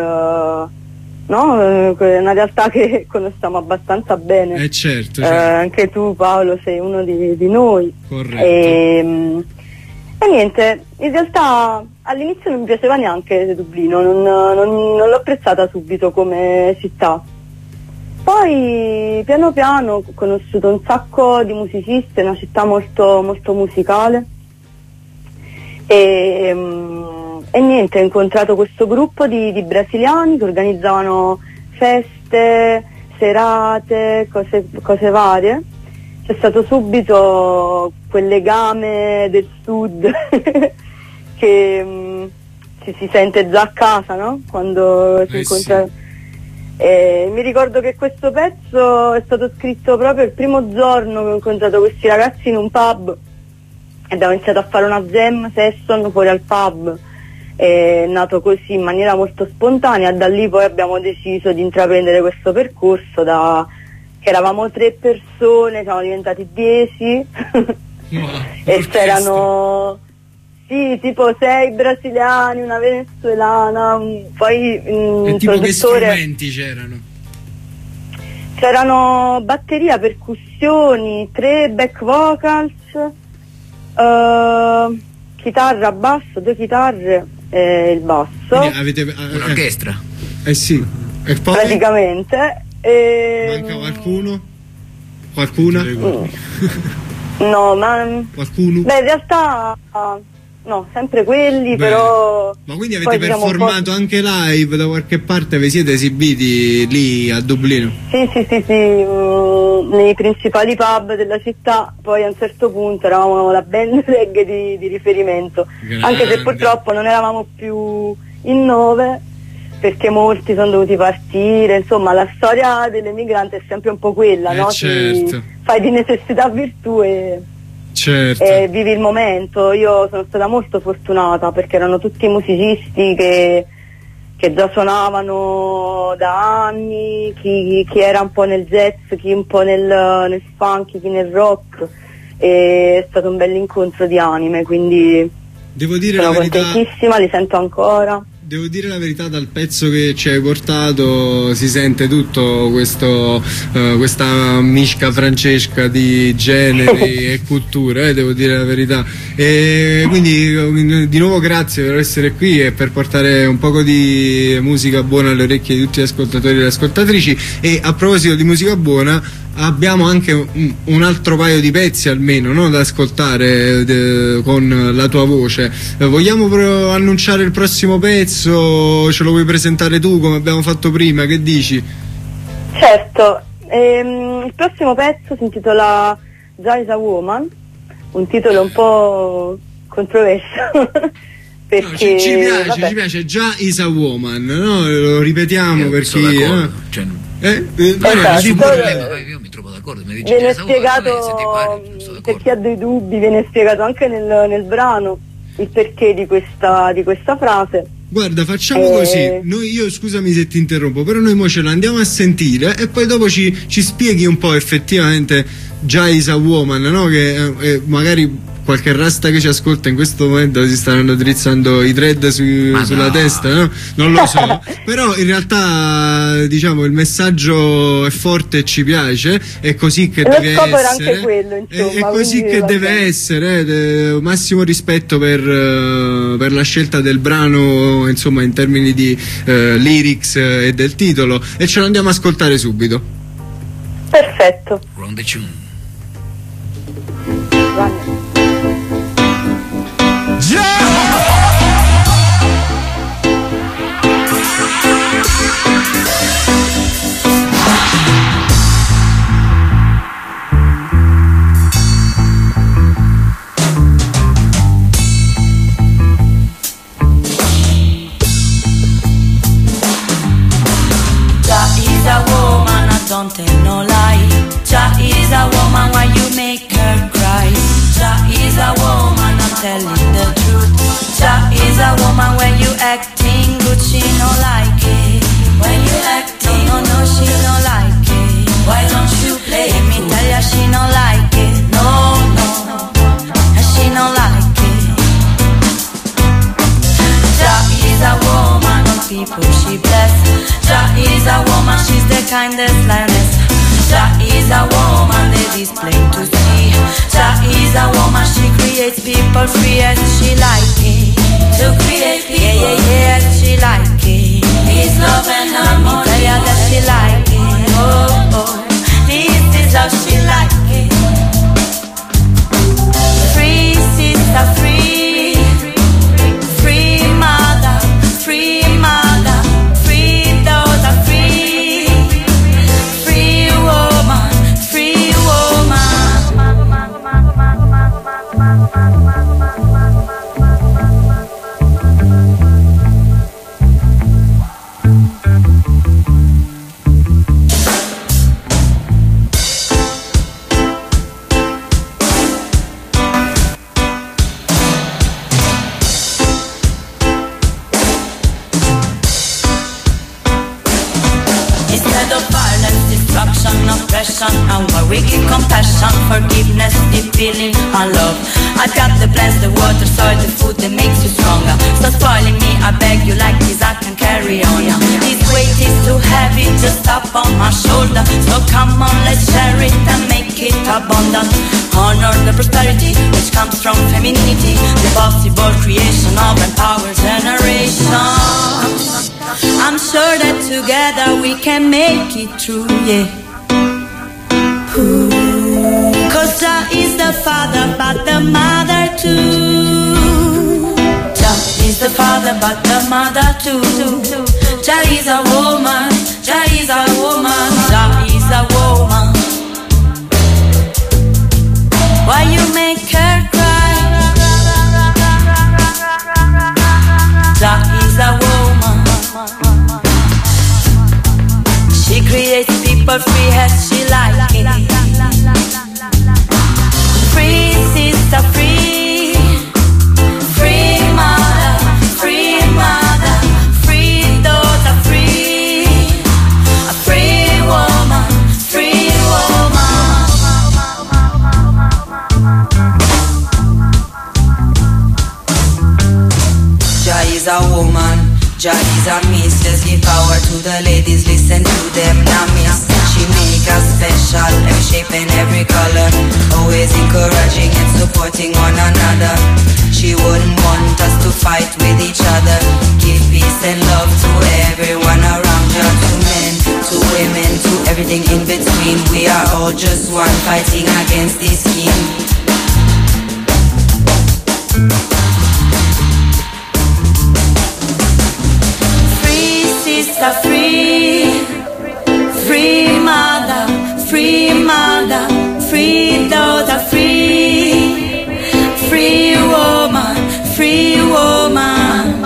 no? È una realtà che conosciamo abbastanza bene. Certo. Anche tu Paolo sei uno di noi. Corretto. E niente, in realtà all'inizio non mi piaceva neanche Dublino, non l'ho apprezzata subito come città. Poi piano piano ho conosciuto un sacco di musicisti, è una città molto, molto musicale e niente, ho incontrato questo gruppo di brasiliani che organizzavano feste, serate, cose varie. C'è stato subito quel legame del sud che ci si sente già a casa, no? Quando si incontra. Sì. Mi ricordo che questo pezzo è stato scritto proprio il primo giorno che ho incontrato questi ragazzi in un pub e abbiamo iniziato a fare una jam session fuori al pub. È nato così in maniera molto spontanea, da lì poi abbiamo deciso di intraprendere questo percorso che eravamo 3 persone, siamo diventati 10 e c'erano tipo 6 brasiliani, una venezuelana, poi e tipo che strumenti c'erano? C'erano batteria, percussioni, 3 back vocals, chitarra, basso, 2 chitarre e il basso. Quindi avete un'orchestra? Sì. E poi? Praticamente. Manca qualcuno? Qualcuna? No, ma qualcuno? Beh, in realtà no, sempre quelli. Beh, però. Ma quindi avete performato anche live da qualche parte? Vi siete esibiti lì a Dublino? Sì, nei principali pub della città. Poi a un certo punto eravamo la band reggae di riferimento. Grande. Anche se purtroppo non eravamo più in 9, perché molti sono dovuti partire. Insomma, la storia dell'emigrante è sempre un po' quella, no? Certo. Fai di necessità virtù e vivi il momento. Io sono stata molto fortunata perché erano tutti musicisti che già suonavano da anni, chi era un po' nel jazz, chi un po' nel funky, chi nel rock. E è stato un bell'incontro di anime, quindi devo dire sono la verità, contentissima, li sento ancora. Devo dire la verità, dal pezzo che ci hai portato si sente tutto questa misca francesca di generi e culture, devo dire la verità. E quindi di nuovo grazie per essere qui e per portare un poco di musica buona alle orecchie di tutti gli ascoltatori e le ascoltatrici. E a proposito di musica buona, abbiamo anche un altro paio di pezzi almeno, no, da ascoltare con la tua voce. Vogliamo annunciare il prossimo pezzo? Ce lo vuoi presentare tu come abbiamo fatto prima? Che dici? Certo, il prossimo pezzo si intitola Just Is a Woman, un titolo un po' controverso. Perché no, ci piace Just Is a Woman, no? Lo ripetiamo per chi io mi trovo d'accordo, mi dice viene spiegato, per chi ha dei dubbi, viene spiegato anche nel brano il perché di questa frase. Guarda, facciamo così, io scusami se ti interrompo, però noi mo ce la andiamo a sentire e poi dopo ci spieghi un po' effettivamente Just Is a Woman, no? Che magari qualche rasta che ci ascolta in questo momento si staranno drizzando i thread sulla testa, no? Non lo so. Però in realtà diciamo il messaggio è forte e ci piace, è così che deve essere. Anche quello, insomma, è così che deve essere. Massimo rispetto per la scelta del brano, insomma, in termini di lyrics e del titolo, e ce lo andiamo a ascoltare subito. Perfetto. Round the tune. Don't tell no lie. Jah is a woman, why you make her cry? Jah is a woman, I'm telling the truth. Jah is a woman, when you acting good, she no like it. When you acting, no, she no like it. Why don't you play? Let me tell ya, she no like it. No, she no like it. Jah is a woman, on people she bless. Jah is a woman, she's the kindest lioness. Jah is a woman, that is plain to see. Jah is a woman, she creates people free as she like it. To create people, yeah, she like it. Peace, love and harmony, tell ya that she like it. Oh, this is how she like it. Free sister, free. Free mother, free mother. Free daughter, free. Free woman, free woman. Instead of violence, destruction, oppression, and war, wicked compassion, forgiveness, deep feeling, and love. I've got the plants, the water, soil, the food that makes you stronger. Stop spoiling me, I beg you, like this I can carry on. This weight is too heavy, just up on my shoulder. So come on, let's share it and make it abundant. Honor the prosperity which comes from femininity, the possible creation of empowered generation. I'm sure that together we can make it through, yeah. Ooh. Cause Jah is the father, but the mother too. Jah is the father, but the mother too. Jah is a woman, Jah is a woman, Jah is a woman. Why you make her cry? Jah is a woman. She creates people free as she like it. Free sister, free. Free mother, free mother. Free daughter, free. A free woman, free woman. Jah is a woman. Jah is a mistress, give power to the ladies, listen to them, now miss. She make us special, every shape and every color, always encouraging and supporting one another. She wouldn't want us to fight with each other. Give peace and love to everyone around her, to men, to women, to everything in between. We are all just one, fighting against this scheme. Free, free mother, free daughter, free, free woman, free woman.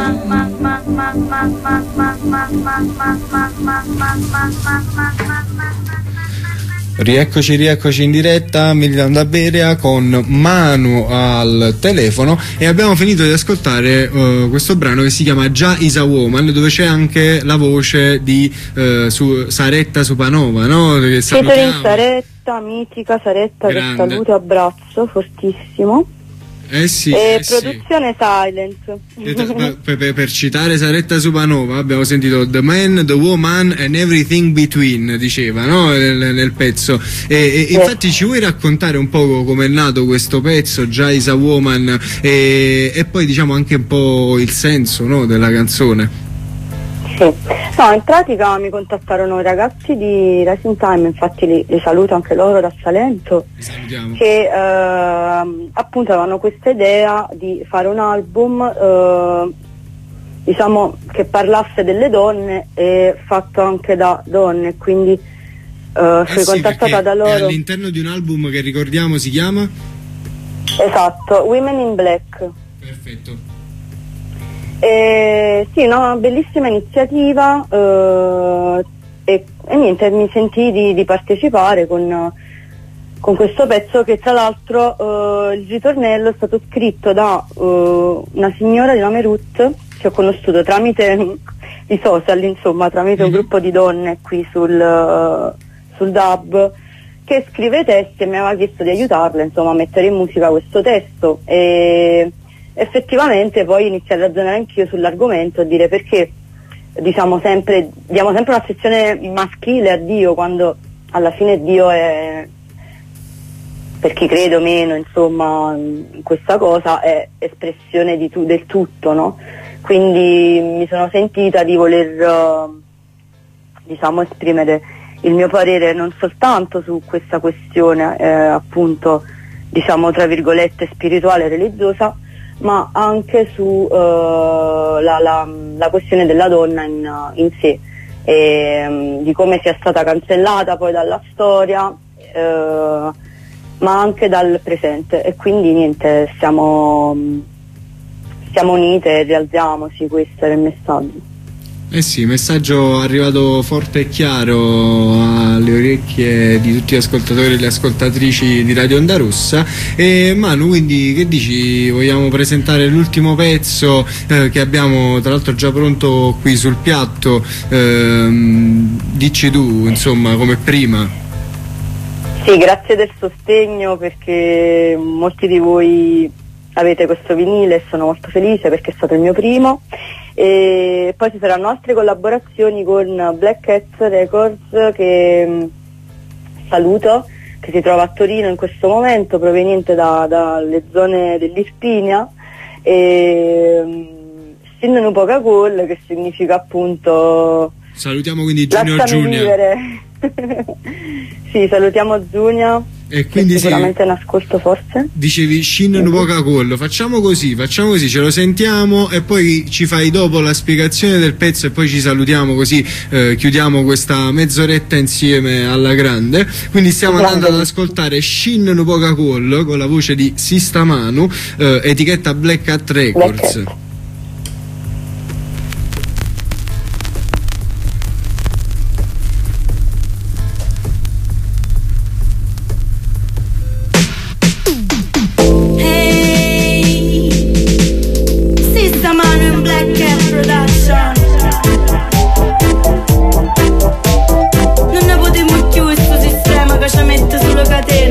Rieccoci in diretta, Militan da Beria con Manu al telefono, e abbiamo finito di ascoltare questo brano che si chiama Jah is a Woman, dove c'è anche la voce di Saretta Supanova, no? Che Saretta, mitica Saretta, che saluto, abbraccio fortissimo. Sì, produzione Silence. Per citare Saretta Supanova, abbiamo sentito The Man, The Woman and Everything Between, diceva, no? nel pezzo. Infatti ci vuoi raccontare un po' come è nato questo pezzo, Jai is a Woman, e poi diciamo anche un po' il senso, no, della canzone? Sì, no, in pratica mi contattarono i ragazzi di Rising Time, infatti li saluto anche loro da Salento, che appunto avevano questa idea di fare un album diciamo che parlasse delle donne e fatto anche da donne, quindi fui contattata da loro. È all'interno di un album che ricordiamo si chiama? Esatto, Women in Black. Perfetto. Sì, una bellissima iniziativa e niente, mi sentì di partecipare con questo pezzo, che tra l'altro il ritornello è stato scritto da una signora di nome Ruth, che ho conosciuto tramite i social, insomma, tramite un gruppo di donne qui sul DAB, che scrive testi, e mi aveva chiesto di aiutarla, insomma, a mettere in musica questo testo. E effettivamente poi iniziai a ragionare anch'io sull'argomento, a dire perché diamo sempre una sezione maschile a Dio, quando alla fine Dio è, per chi crede o meno, insomma, in questa cosa, è espressione del tutto, no? Quindi mi sono sentita di voler diciamo esprimere il mio parere non soltanto su questa questione appunto, diciamo, tra virgolette, spirituale e religiosa, ma anche su la questione della donna in sé, e di come sia stata cancellata poi dalla storia, ma anche dal presente, e quindi niente, siamo unite e rialziamoci, questo era il messaggio. Sì, messaggio arrivato forte e chiaro alle orecchie di tutti gli ascoltatori e le ascoltatrici di Radio Onda Rossa. E Manu, quindi che dici? Vogliamo presentare l'ultimo pezzo che abbiamo tra l'altro già pronto qui sul piatto? Dici tu, insomma, come prima. Sì, grazie del sostegno, perché molti di voi avete questo vinile e sono molto felice perché è stato il mio primo. E poi ci saranno altre collaborazioni con Black Cats Records, che saluto, che si trova a Torino in questo momento, proveniente dalle zone dell'Irpinia, e Sin Poca Call, che significa appunto salutiamo quindi Junior Giunia. Sì, salutiamo Giunia, e quindi sicuramente un ascolto, forse. Dicevi Shin Nuoka Call, facciamo così, ce lo sentiamo e poi ci fai dopo la spiegazione del pezzo e poi ci salutiamo, così chiudiamo questa mezz'oretta insieme alla grande. Quindi stiamo andando ad ascoltare Shin Nuoka Call con la voce di Sista Manu, etichetta Black Cat Records. Black Cat.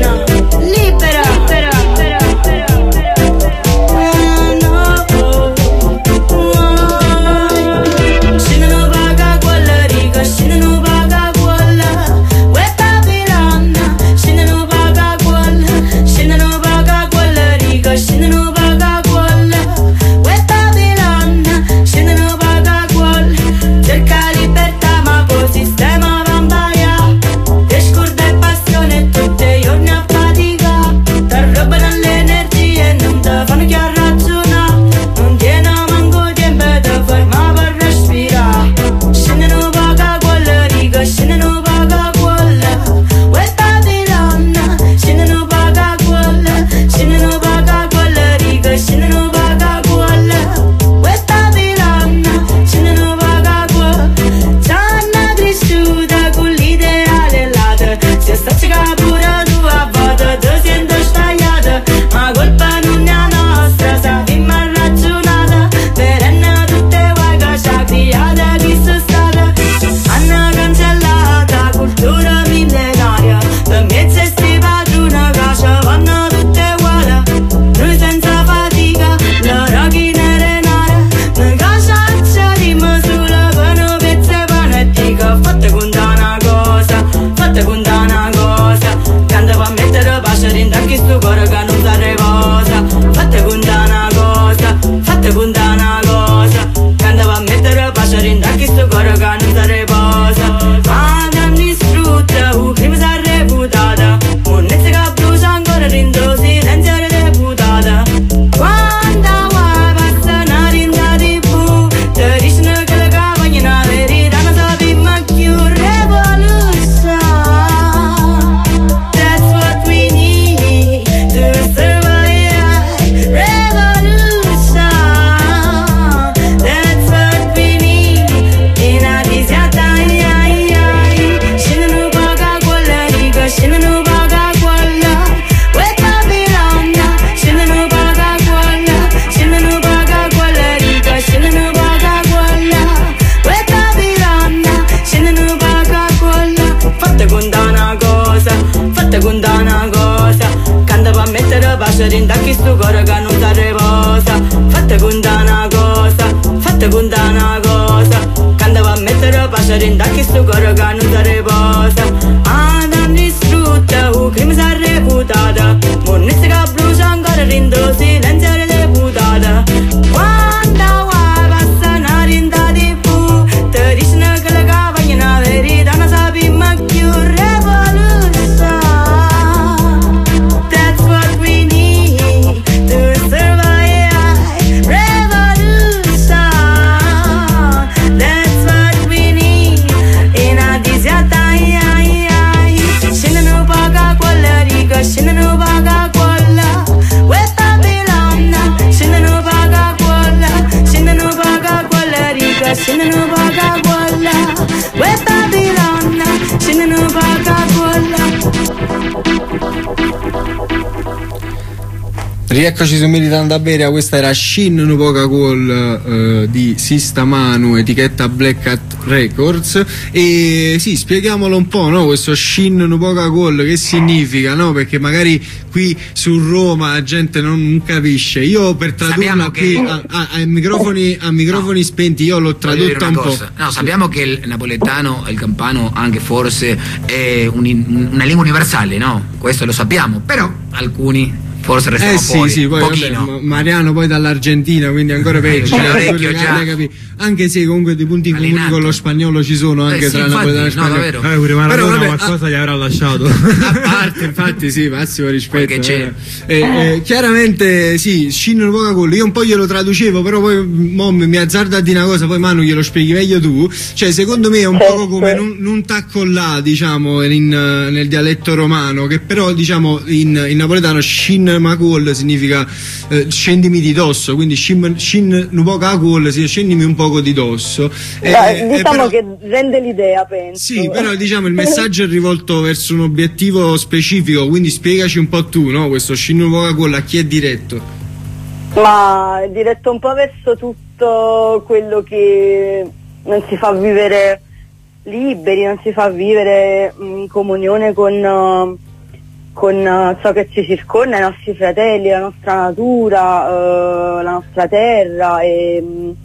Libera. conta una cosa, quando va a mettere pace renda che sto cuore che non si riposa. Adam distrutta, o crime si è reputata, monesse che brucia ancora rendo silenzio alle deputata. Quando vuoi passa una rinda di fu, ti dicono che la cavagna è una verità, non sappiamo più revoluzione. That's what we need to survive. Revolution. That's what we need in a disiata. Scendono paga quella riga, scendono paga quella. We Babylon. Scendono paga quella, scendono paga quella riga, scendono paga quella. We Babylon. Scendono paga Rieccoci su Militant da Beria, questa era Shin No Poca Call di Sista Manu, etichetta Black Cat Records. E sì, spieghiamolo un po', no? Questo Shin No Poca Call che significa, no? Perché magari qui su Roma la gente non capisce. Io per tradurlo qui a microfoni spenti, io l'ho tradotta un po'. No, sappiamo che il napoletano e il campano anche forse è una lingua universale, no? Questo lo sappiamo, però alcuni forse restiamo fuori, sì, poi pochino. Vabbè, Mariano poi dall'Argentina, quindi ancora peggio. Anche se comunque dei punti in comune con lo spagnolo ci sono anche tra napoletano e spagnolo. Pure Maradona qualcosa gli avrà lasciato. A parte, infatti, sì, massimo rispetto. Chiaramente sì, Shin No Poca Call. Io un po' glielo traducevo, però poi mi azzardo a dire una cosa, poi Manu glielo spieghi meglio tu. Cioè, secondo me è un po' come non taccollà, diciamo, nel dialetto romano, che però, diciamo, in napoletano Shin Ma Call significa scendimi di dosso, quindi Shin No Poca Call significa scendimi un poco di dosso. Diciamo però, che rende l'idea, penso. sì, però diciamo il messaggio è rivolto verso un obiettivo specifico, quindi spiegaci un po' tu, no? Questo Shin No Poca Call a chi è diretto? Ma è diretto un po' verso tutto quello che non si fa vivere liberi, non si fa vivere in comunione con ciò che ci circonda, i nostri fratelli, la nostra natura, la nostra terra, e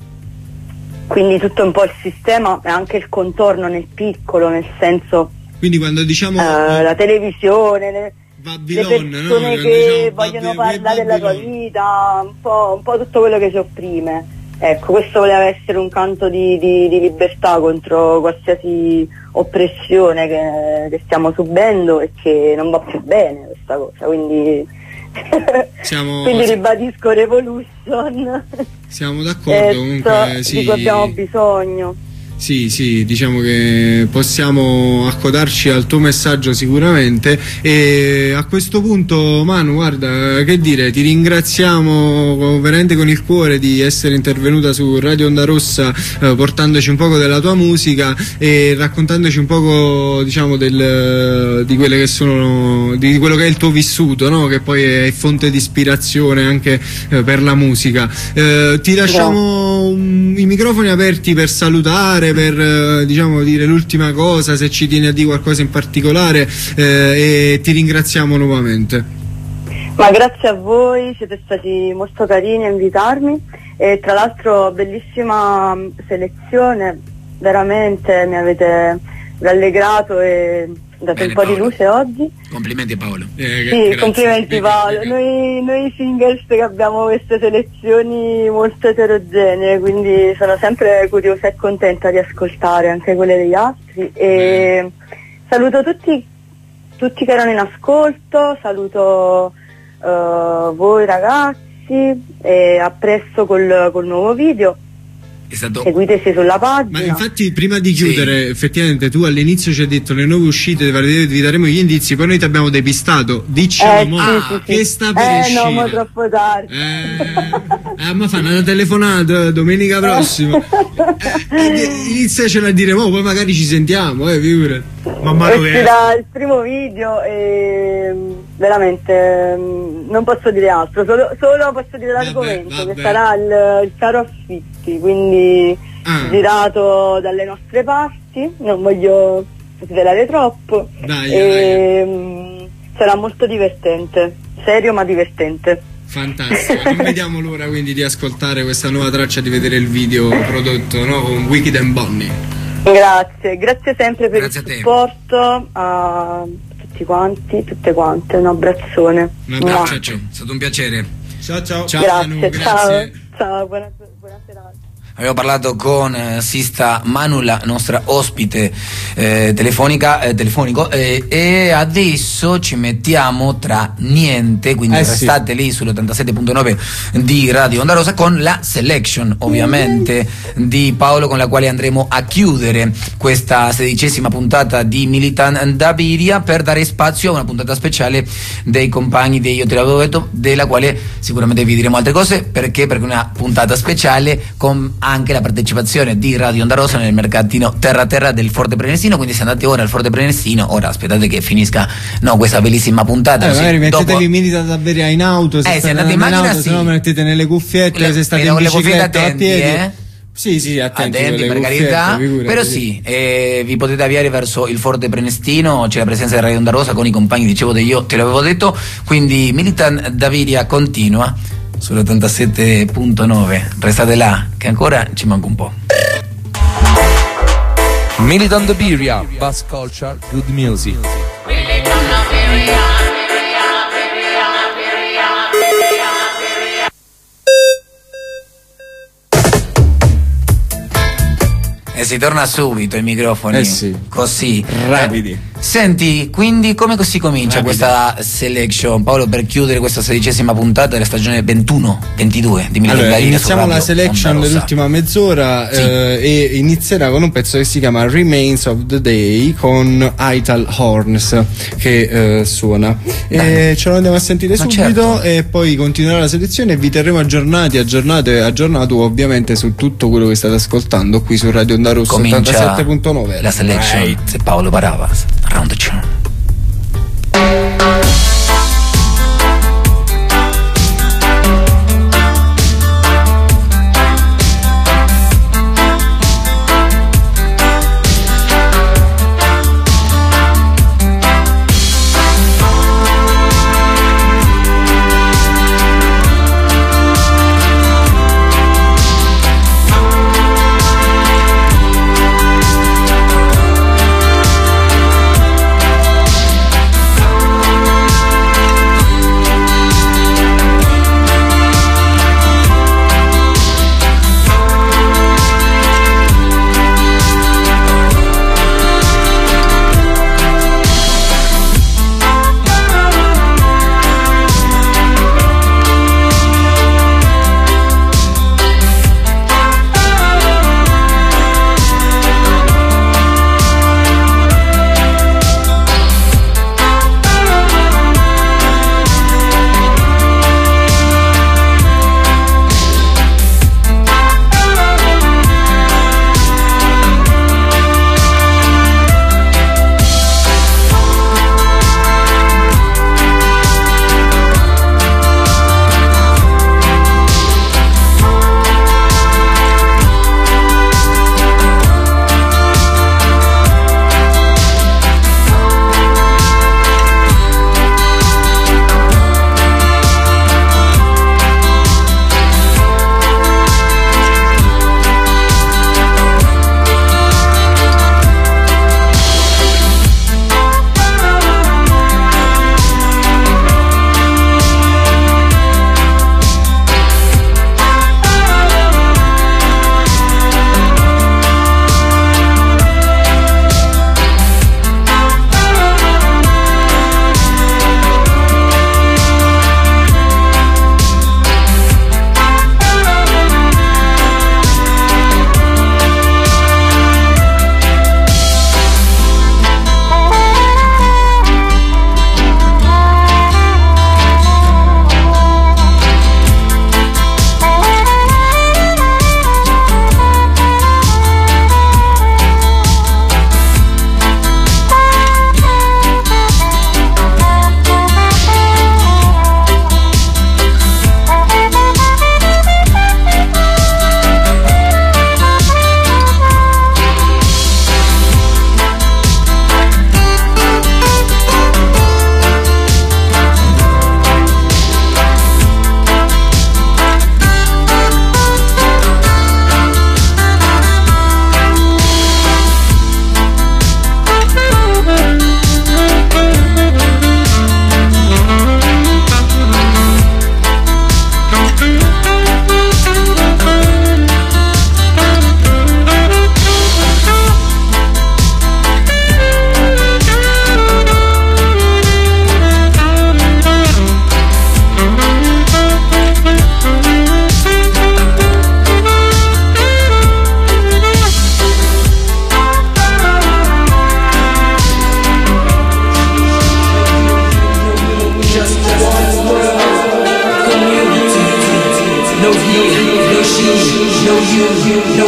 quindi tutto un po' il sistema e anche il contorno nel piccolo, nel senso, quindi quando diciamo la televisione, le persone, no? Che vogliono parlare della tua vita, un po' tutto quello che ci opprime. Ecco, questo voleva essere un canto di libertà contro qualsiasi oppressione che stiamo subendo e che non va più bene questa cosa, quindi quindi ribadisco Revolution. Siamo d'accordo, comunque sì, di cui abbiamo bisogno. Sì, diciamo che possiamo accodarci al tuo messaggio sicuramente. E a questo punto, Manu, guarda, che dire, ti ringraziamo veramente con il cuore di essere intervenuta su Radio Onda Rossa, portandoci un poco della tua musica e raccontandoci un poco, diciamo, di quelle che sono, di quello che è il tuo vissuto, no? Che poi è fonte di ispirazione anche per la musica. Ti lasciamo i microfoni aperti per salutare, per diciamo dire l'ultima cosa, se ci tieni a dire qualcosa in particolare, e ti ringraziamo nuovamente. Ma grazie a voi, siete stati molto carini a invitarmi, e tra l'altro bellissima selezione, veramente mi avete rallegrato e dato un po' Paolo. Di luce oggi. Complimenti Paolo. Sì, grazie. Complimenti Paolo. Noi singles che abbiamo queste selezioni molto eterogenee, quindi sono sempre curiosa e contenta di ascoltare anche quelle degli altri, e saluto tutti che erano in ascolto, saluto voi ragazzi, e a presto col nuovo video. Seguiteci sulla pagina. Ma infatti prima di chiudere, effettivamente tu all'inizio ci hai detto le nuove uscite, vi daremo gli indizi, poi noi ti abbiamo depistato, diccelo che sta per uscire. No, ma troppo tardi. Ma fanno una telefonata domenica prossima. Iniziacela a dire, poi magari ci sentiamo, figurati. Man mano che uscirà il primo video e veramente non posso dire altro, solo posso dire l'argomento, che sarà il caro affitti, quindi girato dalle nostre parti, non voglio svelare troppo. Dai. Sarà molto divertente, serio ma divertente. Fantastico, non vediamo l'ora quindi di ascoltare questa nuova traccia, di vedere il video prodotto, no? Con Wicked and Bonnie. Grazie sempre per il supporto a tutti quanti, tutte quante, un abbraccione. Un abbraccio, è stato un piacere. Ciao. Grazie. Ciao, buona serata. Abbiamo parlato con Sista Manu, la nostra ospite telefonico, e adesso ci mettiamo tra niente, quindi restate lì sull'87.9 di Radio Onda Rossa con la selection ovviamente di Paolo, con la quale andremo a chiudere questa 16ª puntata di Militant Dabiria, per dare spazio a una puntata speciale dei compagni di Io te l'avevo detto, della quale sicuramente vi diremo altre cose, perché è una puntata speciale con anche la partecipazione di Radio Onda Rossa nel mercatino Terra Terra del Forte Prenestina. Quindi se andate ora al Forte Prenestina, ora aspettate che finisca questa bellissima puntata, magari mettetevi Militant Dabiria in auto, se andate in macchina, se no mettete nelle cuffiette, se state in bicicletta, a piedi. Sì, attenti per carità, però sì, vi potete avviare verso il Forte Prenestino, c'è la presenza di Radio Onda Rossa con i compagni, dicevo Io te l'avevo detto, quindi Militant Dabiria continua sull'87.9, restate là che ancora ci manca un po'. Militant Dabiria, Bass Culture, Good Music. E si torna subito ai microfoni, così rapidi. Senti, quindi come si comincia questa selection, Paolo, per chiudere questa 16ª puntata della stagione 21-22 di Militant Dabiria? Iniziamo la selection dell'ultima mezz'ora e inizierà con un pezzo che si chiama Remains of the Day con Ital Horns che suona. Ce lo andiamo a sentire subito, e poi continuerà la selezione e vi terremo aggiornato ovviamente su tutto quello che state ascoltando qui su Radio Onda Rossa 87.9. La selection, se Paolo Paravas. Around the tune.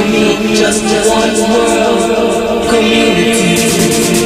me, just one world community.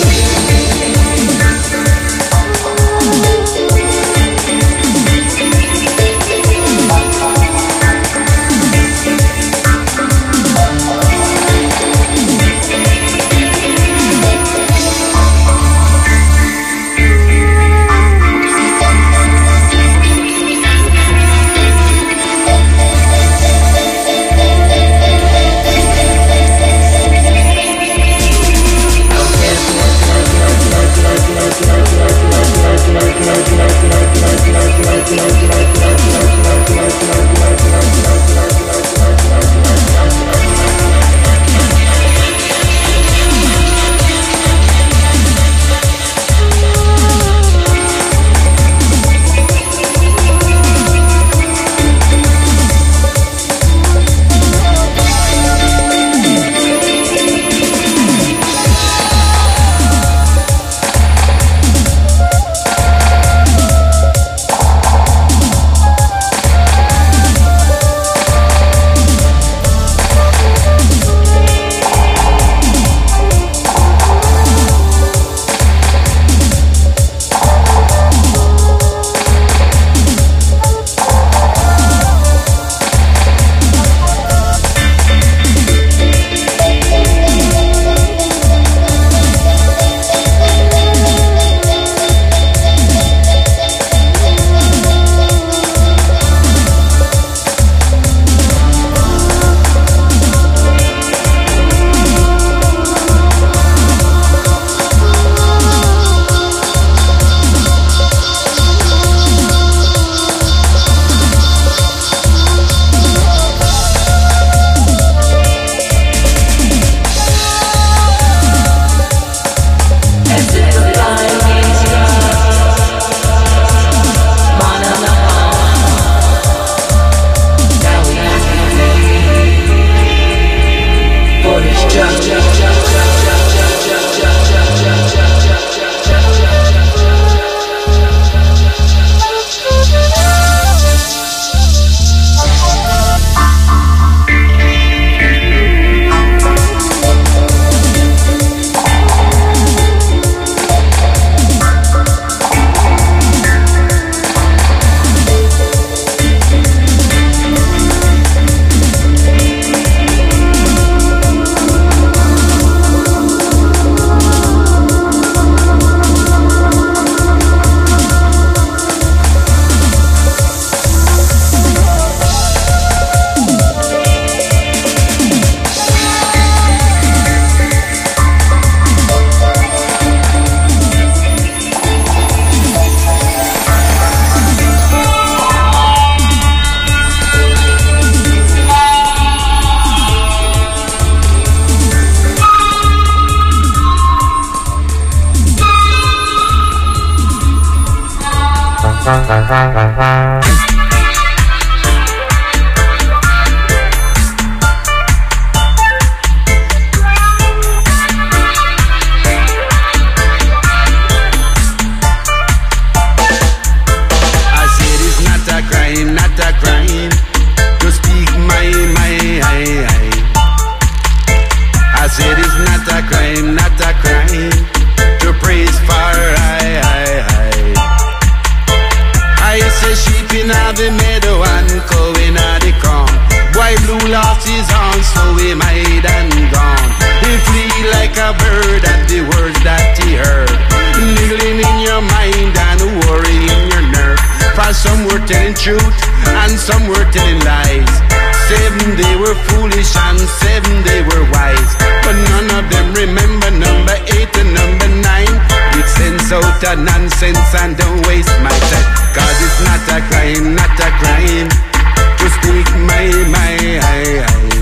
Nonsense and don't waste my time, 'cause it's not a crime, not a crime to speak my mind.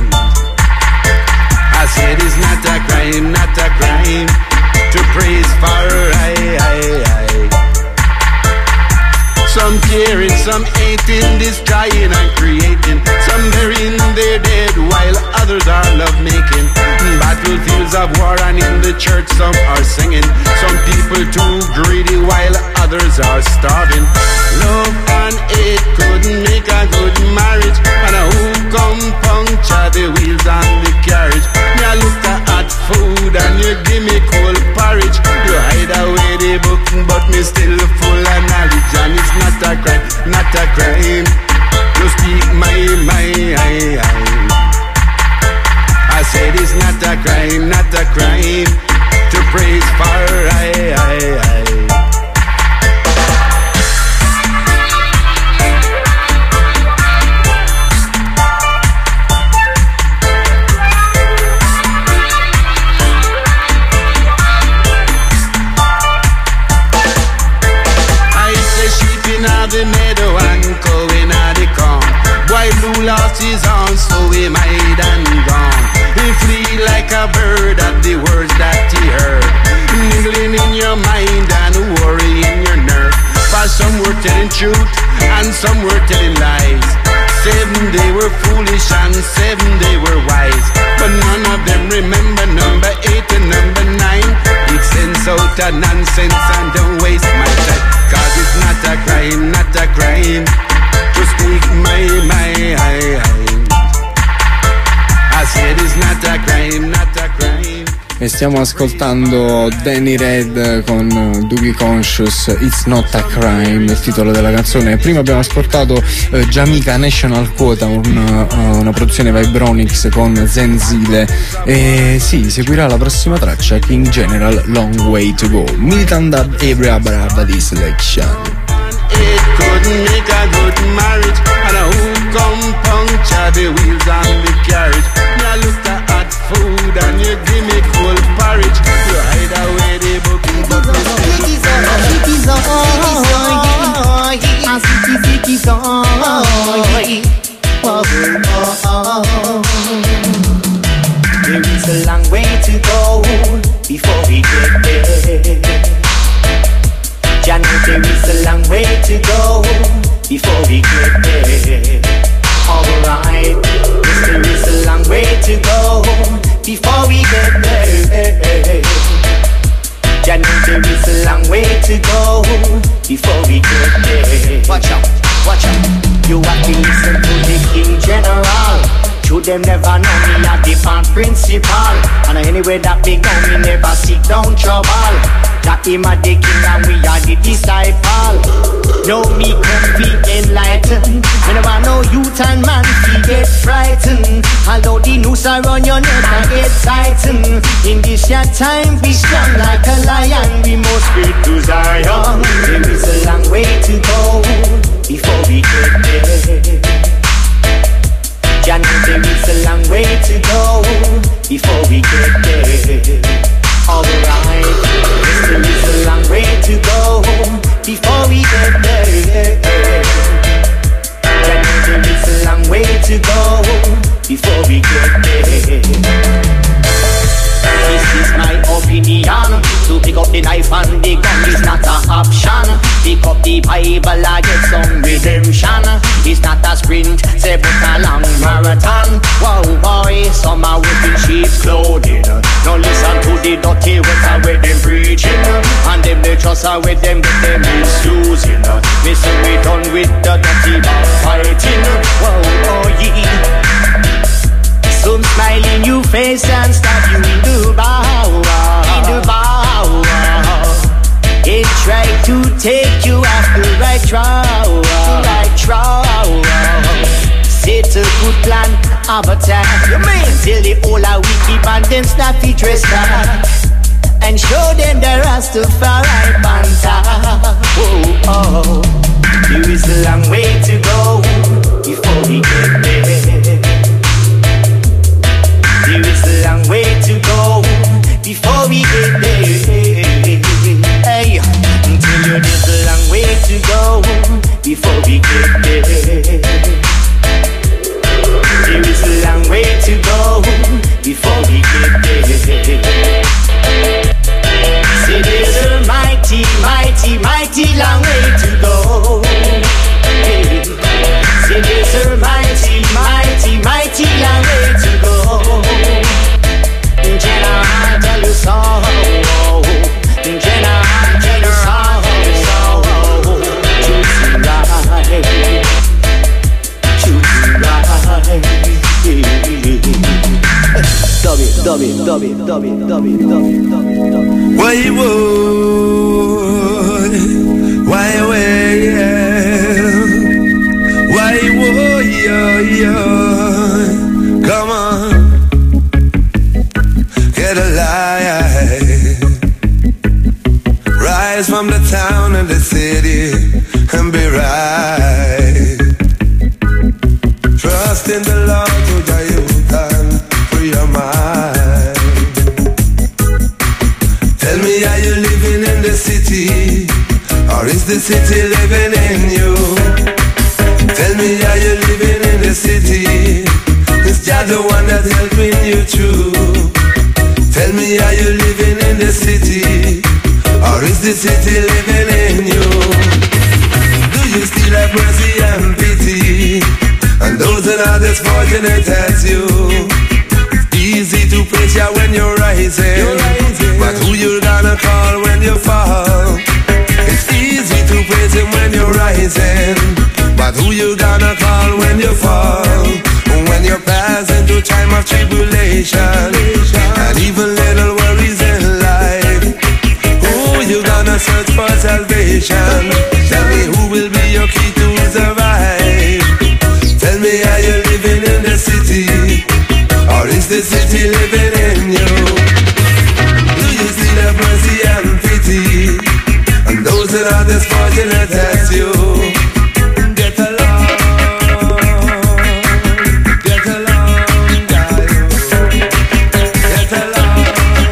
I said it's not a crime, not a crime to praise for I. Some caring, some hating, destroying and creating. Some burying their dead while others are love making. Battlefields of war and in the church some are singing. Some people too greedy while others are starving. Love and hate couldn't make a good marriage, and who come punctured the wheels on the carriage. Me I look at hot food and you give me cold porridge. You hide away the book, but me still full of knowledge. And it's not a crime, not a crime. You speak my I said it's not a crime, not a crime to praise for I. The meadow and going at the corn. While blue lost his arm, so he might and gone. He flee like a bird at the words that he heard, niggling in your mind and worrying your nerve. For some were telling truth and some were telling lies. 7 they were foolish and 7 they were wise. But none of them remember number 8 and number 9. It sends out a nonsense and don't waste my time. Cause it's not a crime, not a crime to speak my I said it's not a crime, not a crime. E stiamo ascoltando Danny Red con Doogie Conscious, It's Not a Crime, il titolo della canzone. Prima abbiamo ascoltato Jamaica National Quota, una produzione Vibronix con Zenzile. E sì, seguirà la prossima traccia, King General, Long Way to Go. Militant Dub Area Brabadi Selection. It couldn't make a good marriage, and who come puncture the wheels on the carriage. Now look at hot food and you give me cold porridge. You hide away the book. There is a long way to go before we get there. Janet, there is a long way to go before we get there. Alright, yes, there is a long way to go before we get there. Janet, there is a long way to go before we get there. Watch out, watch out. You have to listen to the King General. Should them never know me a different principal. And anyway that we go, me never seek down trouble. That him a the king and we are the disciple. Know me come be enlightened. Whenever no youth and man he get frightened. Allow the noose around your neck and get tightened. In this your time be strong like a lion. We must be to Zion. There is a long way to go before we get there. Janet, there is a long way to go before we get there. Alright, yes, there is a long way to go before we get there. Janet, there is a long way to go before we get there. This is my opinion. To pick up the knife and the gun is not an option. Pick up the Bible and get some redemption. It's not a sprint, say but a long marathon. Wow boy, some are wearing sheep's clothing. Now listen to the dirty words where them preaching. And them they trust where them get them misusing. Listen, we done with the dirty fighting. Wow boy, some smile in your face and stab you in the bow. In the bow. It tried to take you off the right track. Set a good plan of attack. Till the whole are wicked and them snap it dress back. And show them the Rastafari banter. Oh, oh. There is a long way to go before we get there. There is a long way to go before we get there. Hey, until you there's a long way to go before we get there. There is a long way to go before we get there. See, there's a mighty, mighty, mighty long way to go. Hey. See, there's a mighty, mighty, mighty long way to go. General, tell you so. General, tell you so. Choosing right. Why would, come on, get alive, rise from the town and the city and be right. Trust in the Lord to guide you and free your mind. Tell me, are you living in the city, or is the city living in you? Tell me, are you living in the city? Is God the one that's helping you through? Tell me, are you living in the city, or is the city living in you? Do you still have mercy and pity and those that are as fortunate as you? Easy to praise you when you're rising, but who you gonna call when you fall? It's easy to praise him when you're rising, but who you gonna call when you fall? When you're passing through time of tribulation and even little worries in life, who you gonna search for salvation? Tell me, who will be your key to survive? Tell me, are you living in the city, or is the city living in you? Do you still have mercy and pity and those that are as fortunate as you? Get along, guys. Get along,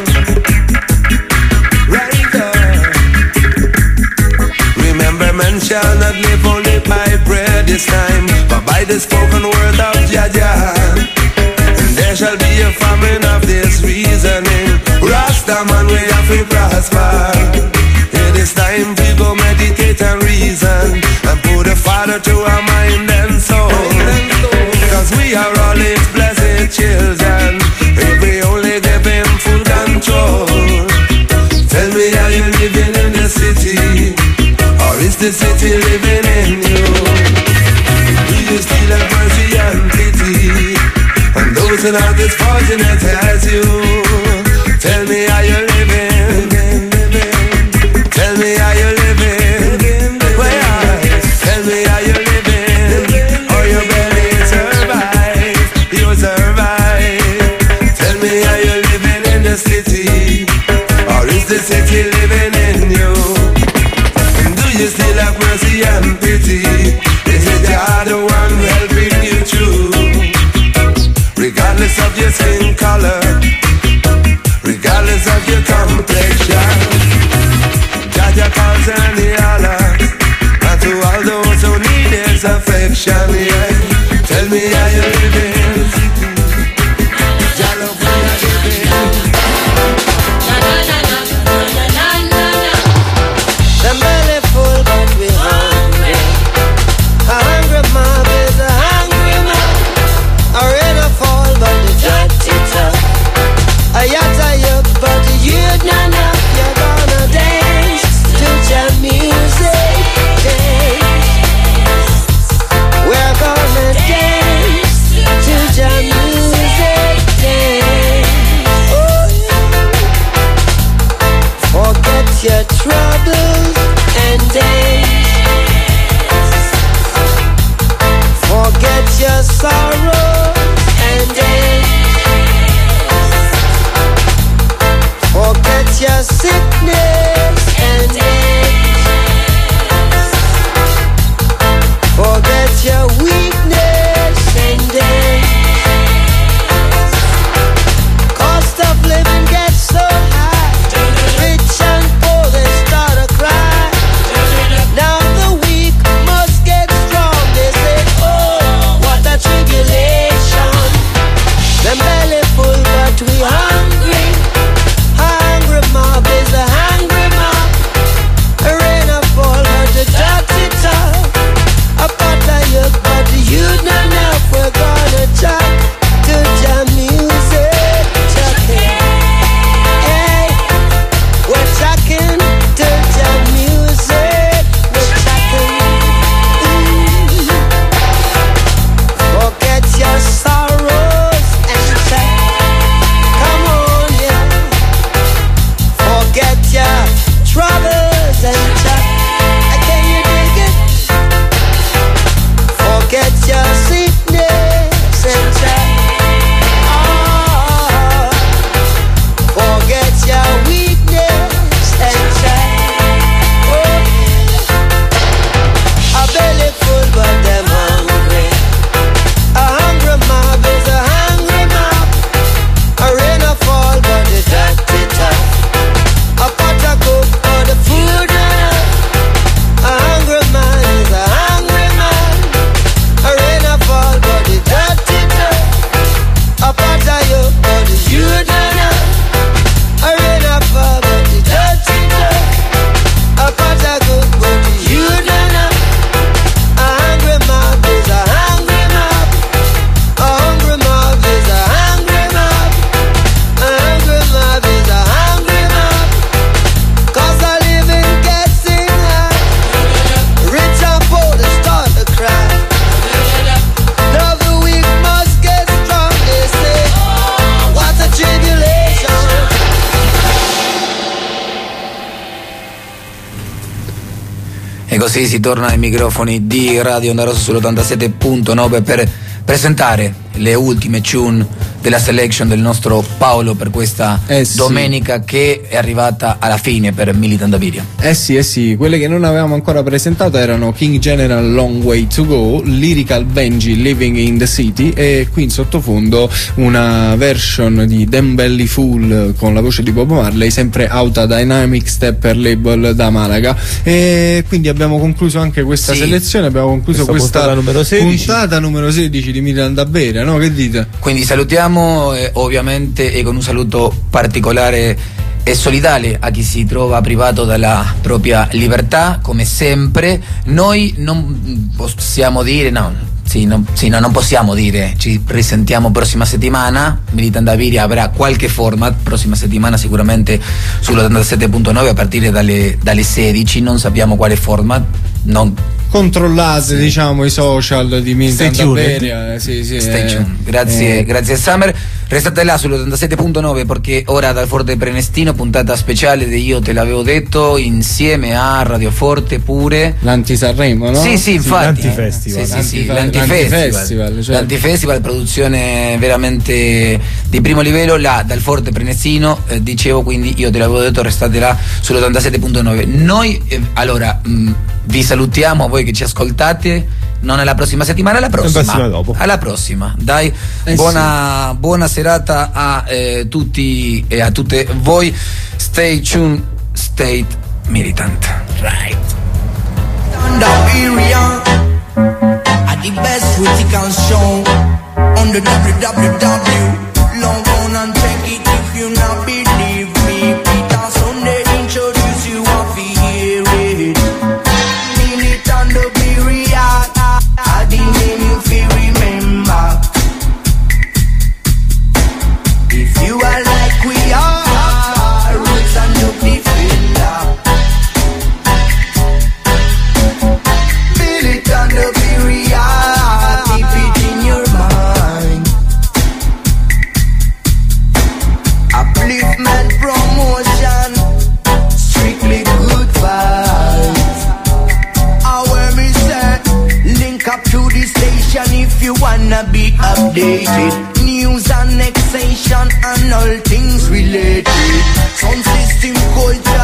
right on. Remember, man shall not live only by bread this time, but by the spoken word of Jah Jah. There shall be a famine of this reasoning. Rasta man, we have to prosper. It is time to go meditate and reason and put the Father to our mind and soul. Cause we are all His blessed children if we only give Him full control. Tell me, are you living in the city, or is the city living in you? Do you still have mercy and pity and those that are as fortunate as you? Tell me, are you living? Tell me, are you living? Where are you? Tell me, are you living? Or you barely survive? You survive. Tell me, are you living in the city, or is the city living in you? And do you still have mercy and pity? Is it God the one helping you through? Regardless of your skin color, regardless of your complexion, Jah calls and He hollers, and to all those who need His affection, yeah. Tell me, are you living? Jah love me, are you living? The belly full but we hungry. A hungry mob is a hungry mob. A rain fall but the dirty top. A yatta yup but the youth not enough. You're gonna dance to your music, dance. We're gonna dance così si torna ai microfoni di Radio Onda Rossa sull'87.9 per presentare le ultime tune della selection del nostro Paolo per questa domenica che è arrivata alla fine per Militant Daviria. Sì, quelle che non avevamo ancora presentato erano King General Long Way to Go, Lyrical Benji Living in the City e qui in sottofondo una version di Damn Belly Fool con la voce di Bob Marley, sempre Auta Dynamic Stepper Label da Malaga. E quindi abbiamo concluso anche questa selezione, abbiamo concluso questa puntata numero 16 di Militant Daviria, no? Che dite? Quindi salutiamo ovviamente e con un saluto particolare e solidale a chi si trova privato dalla propria libertà, come sempre. Noi non possiamo dire non possiamo dire ci risentiamo prossima settimana. Militant Daviria avrà qualche format prossima settimana sicuramente sull'87.9 a partire dalle 16, non sappiamo quale format, controllate diciamo i social di Militant Daviria. Stay tuned. Grazie Summer, restate là sull'87.9 perché ora dal Forte Prenestino puntata speciale di Io te l'avevo detto insieme a Radio Forte pure l'Anti-Sanremo, no? Sì, infatti l'Antifestival, cioè. L'Antifestival, produzione veramente di primo livello là dal Forte Prenestino, dicevo, quindi Io te l'avevo detto, restate là sull'87.9. Noi allora vi salutiamo a voi che ci ascoltate, non alla prossima settimana, alla prossima, dai. Buona serata a tutti e a tutte voi. Stay tuned, stay militant. Right. At the best critical show on the www. Log on and check it if you not believe me. Peter Sunday introduce you off hear it. Militant Daviria, I the name you feel remember. If you are like we are, roots and no defender. Militant Daviria, keep it in your mind. Upliftment promotion, strictly good vibes. Our me say, link up to the station if you wanna be updated. News, annexation and all things related. Sound system culture.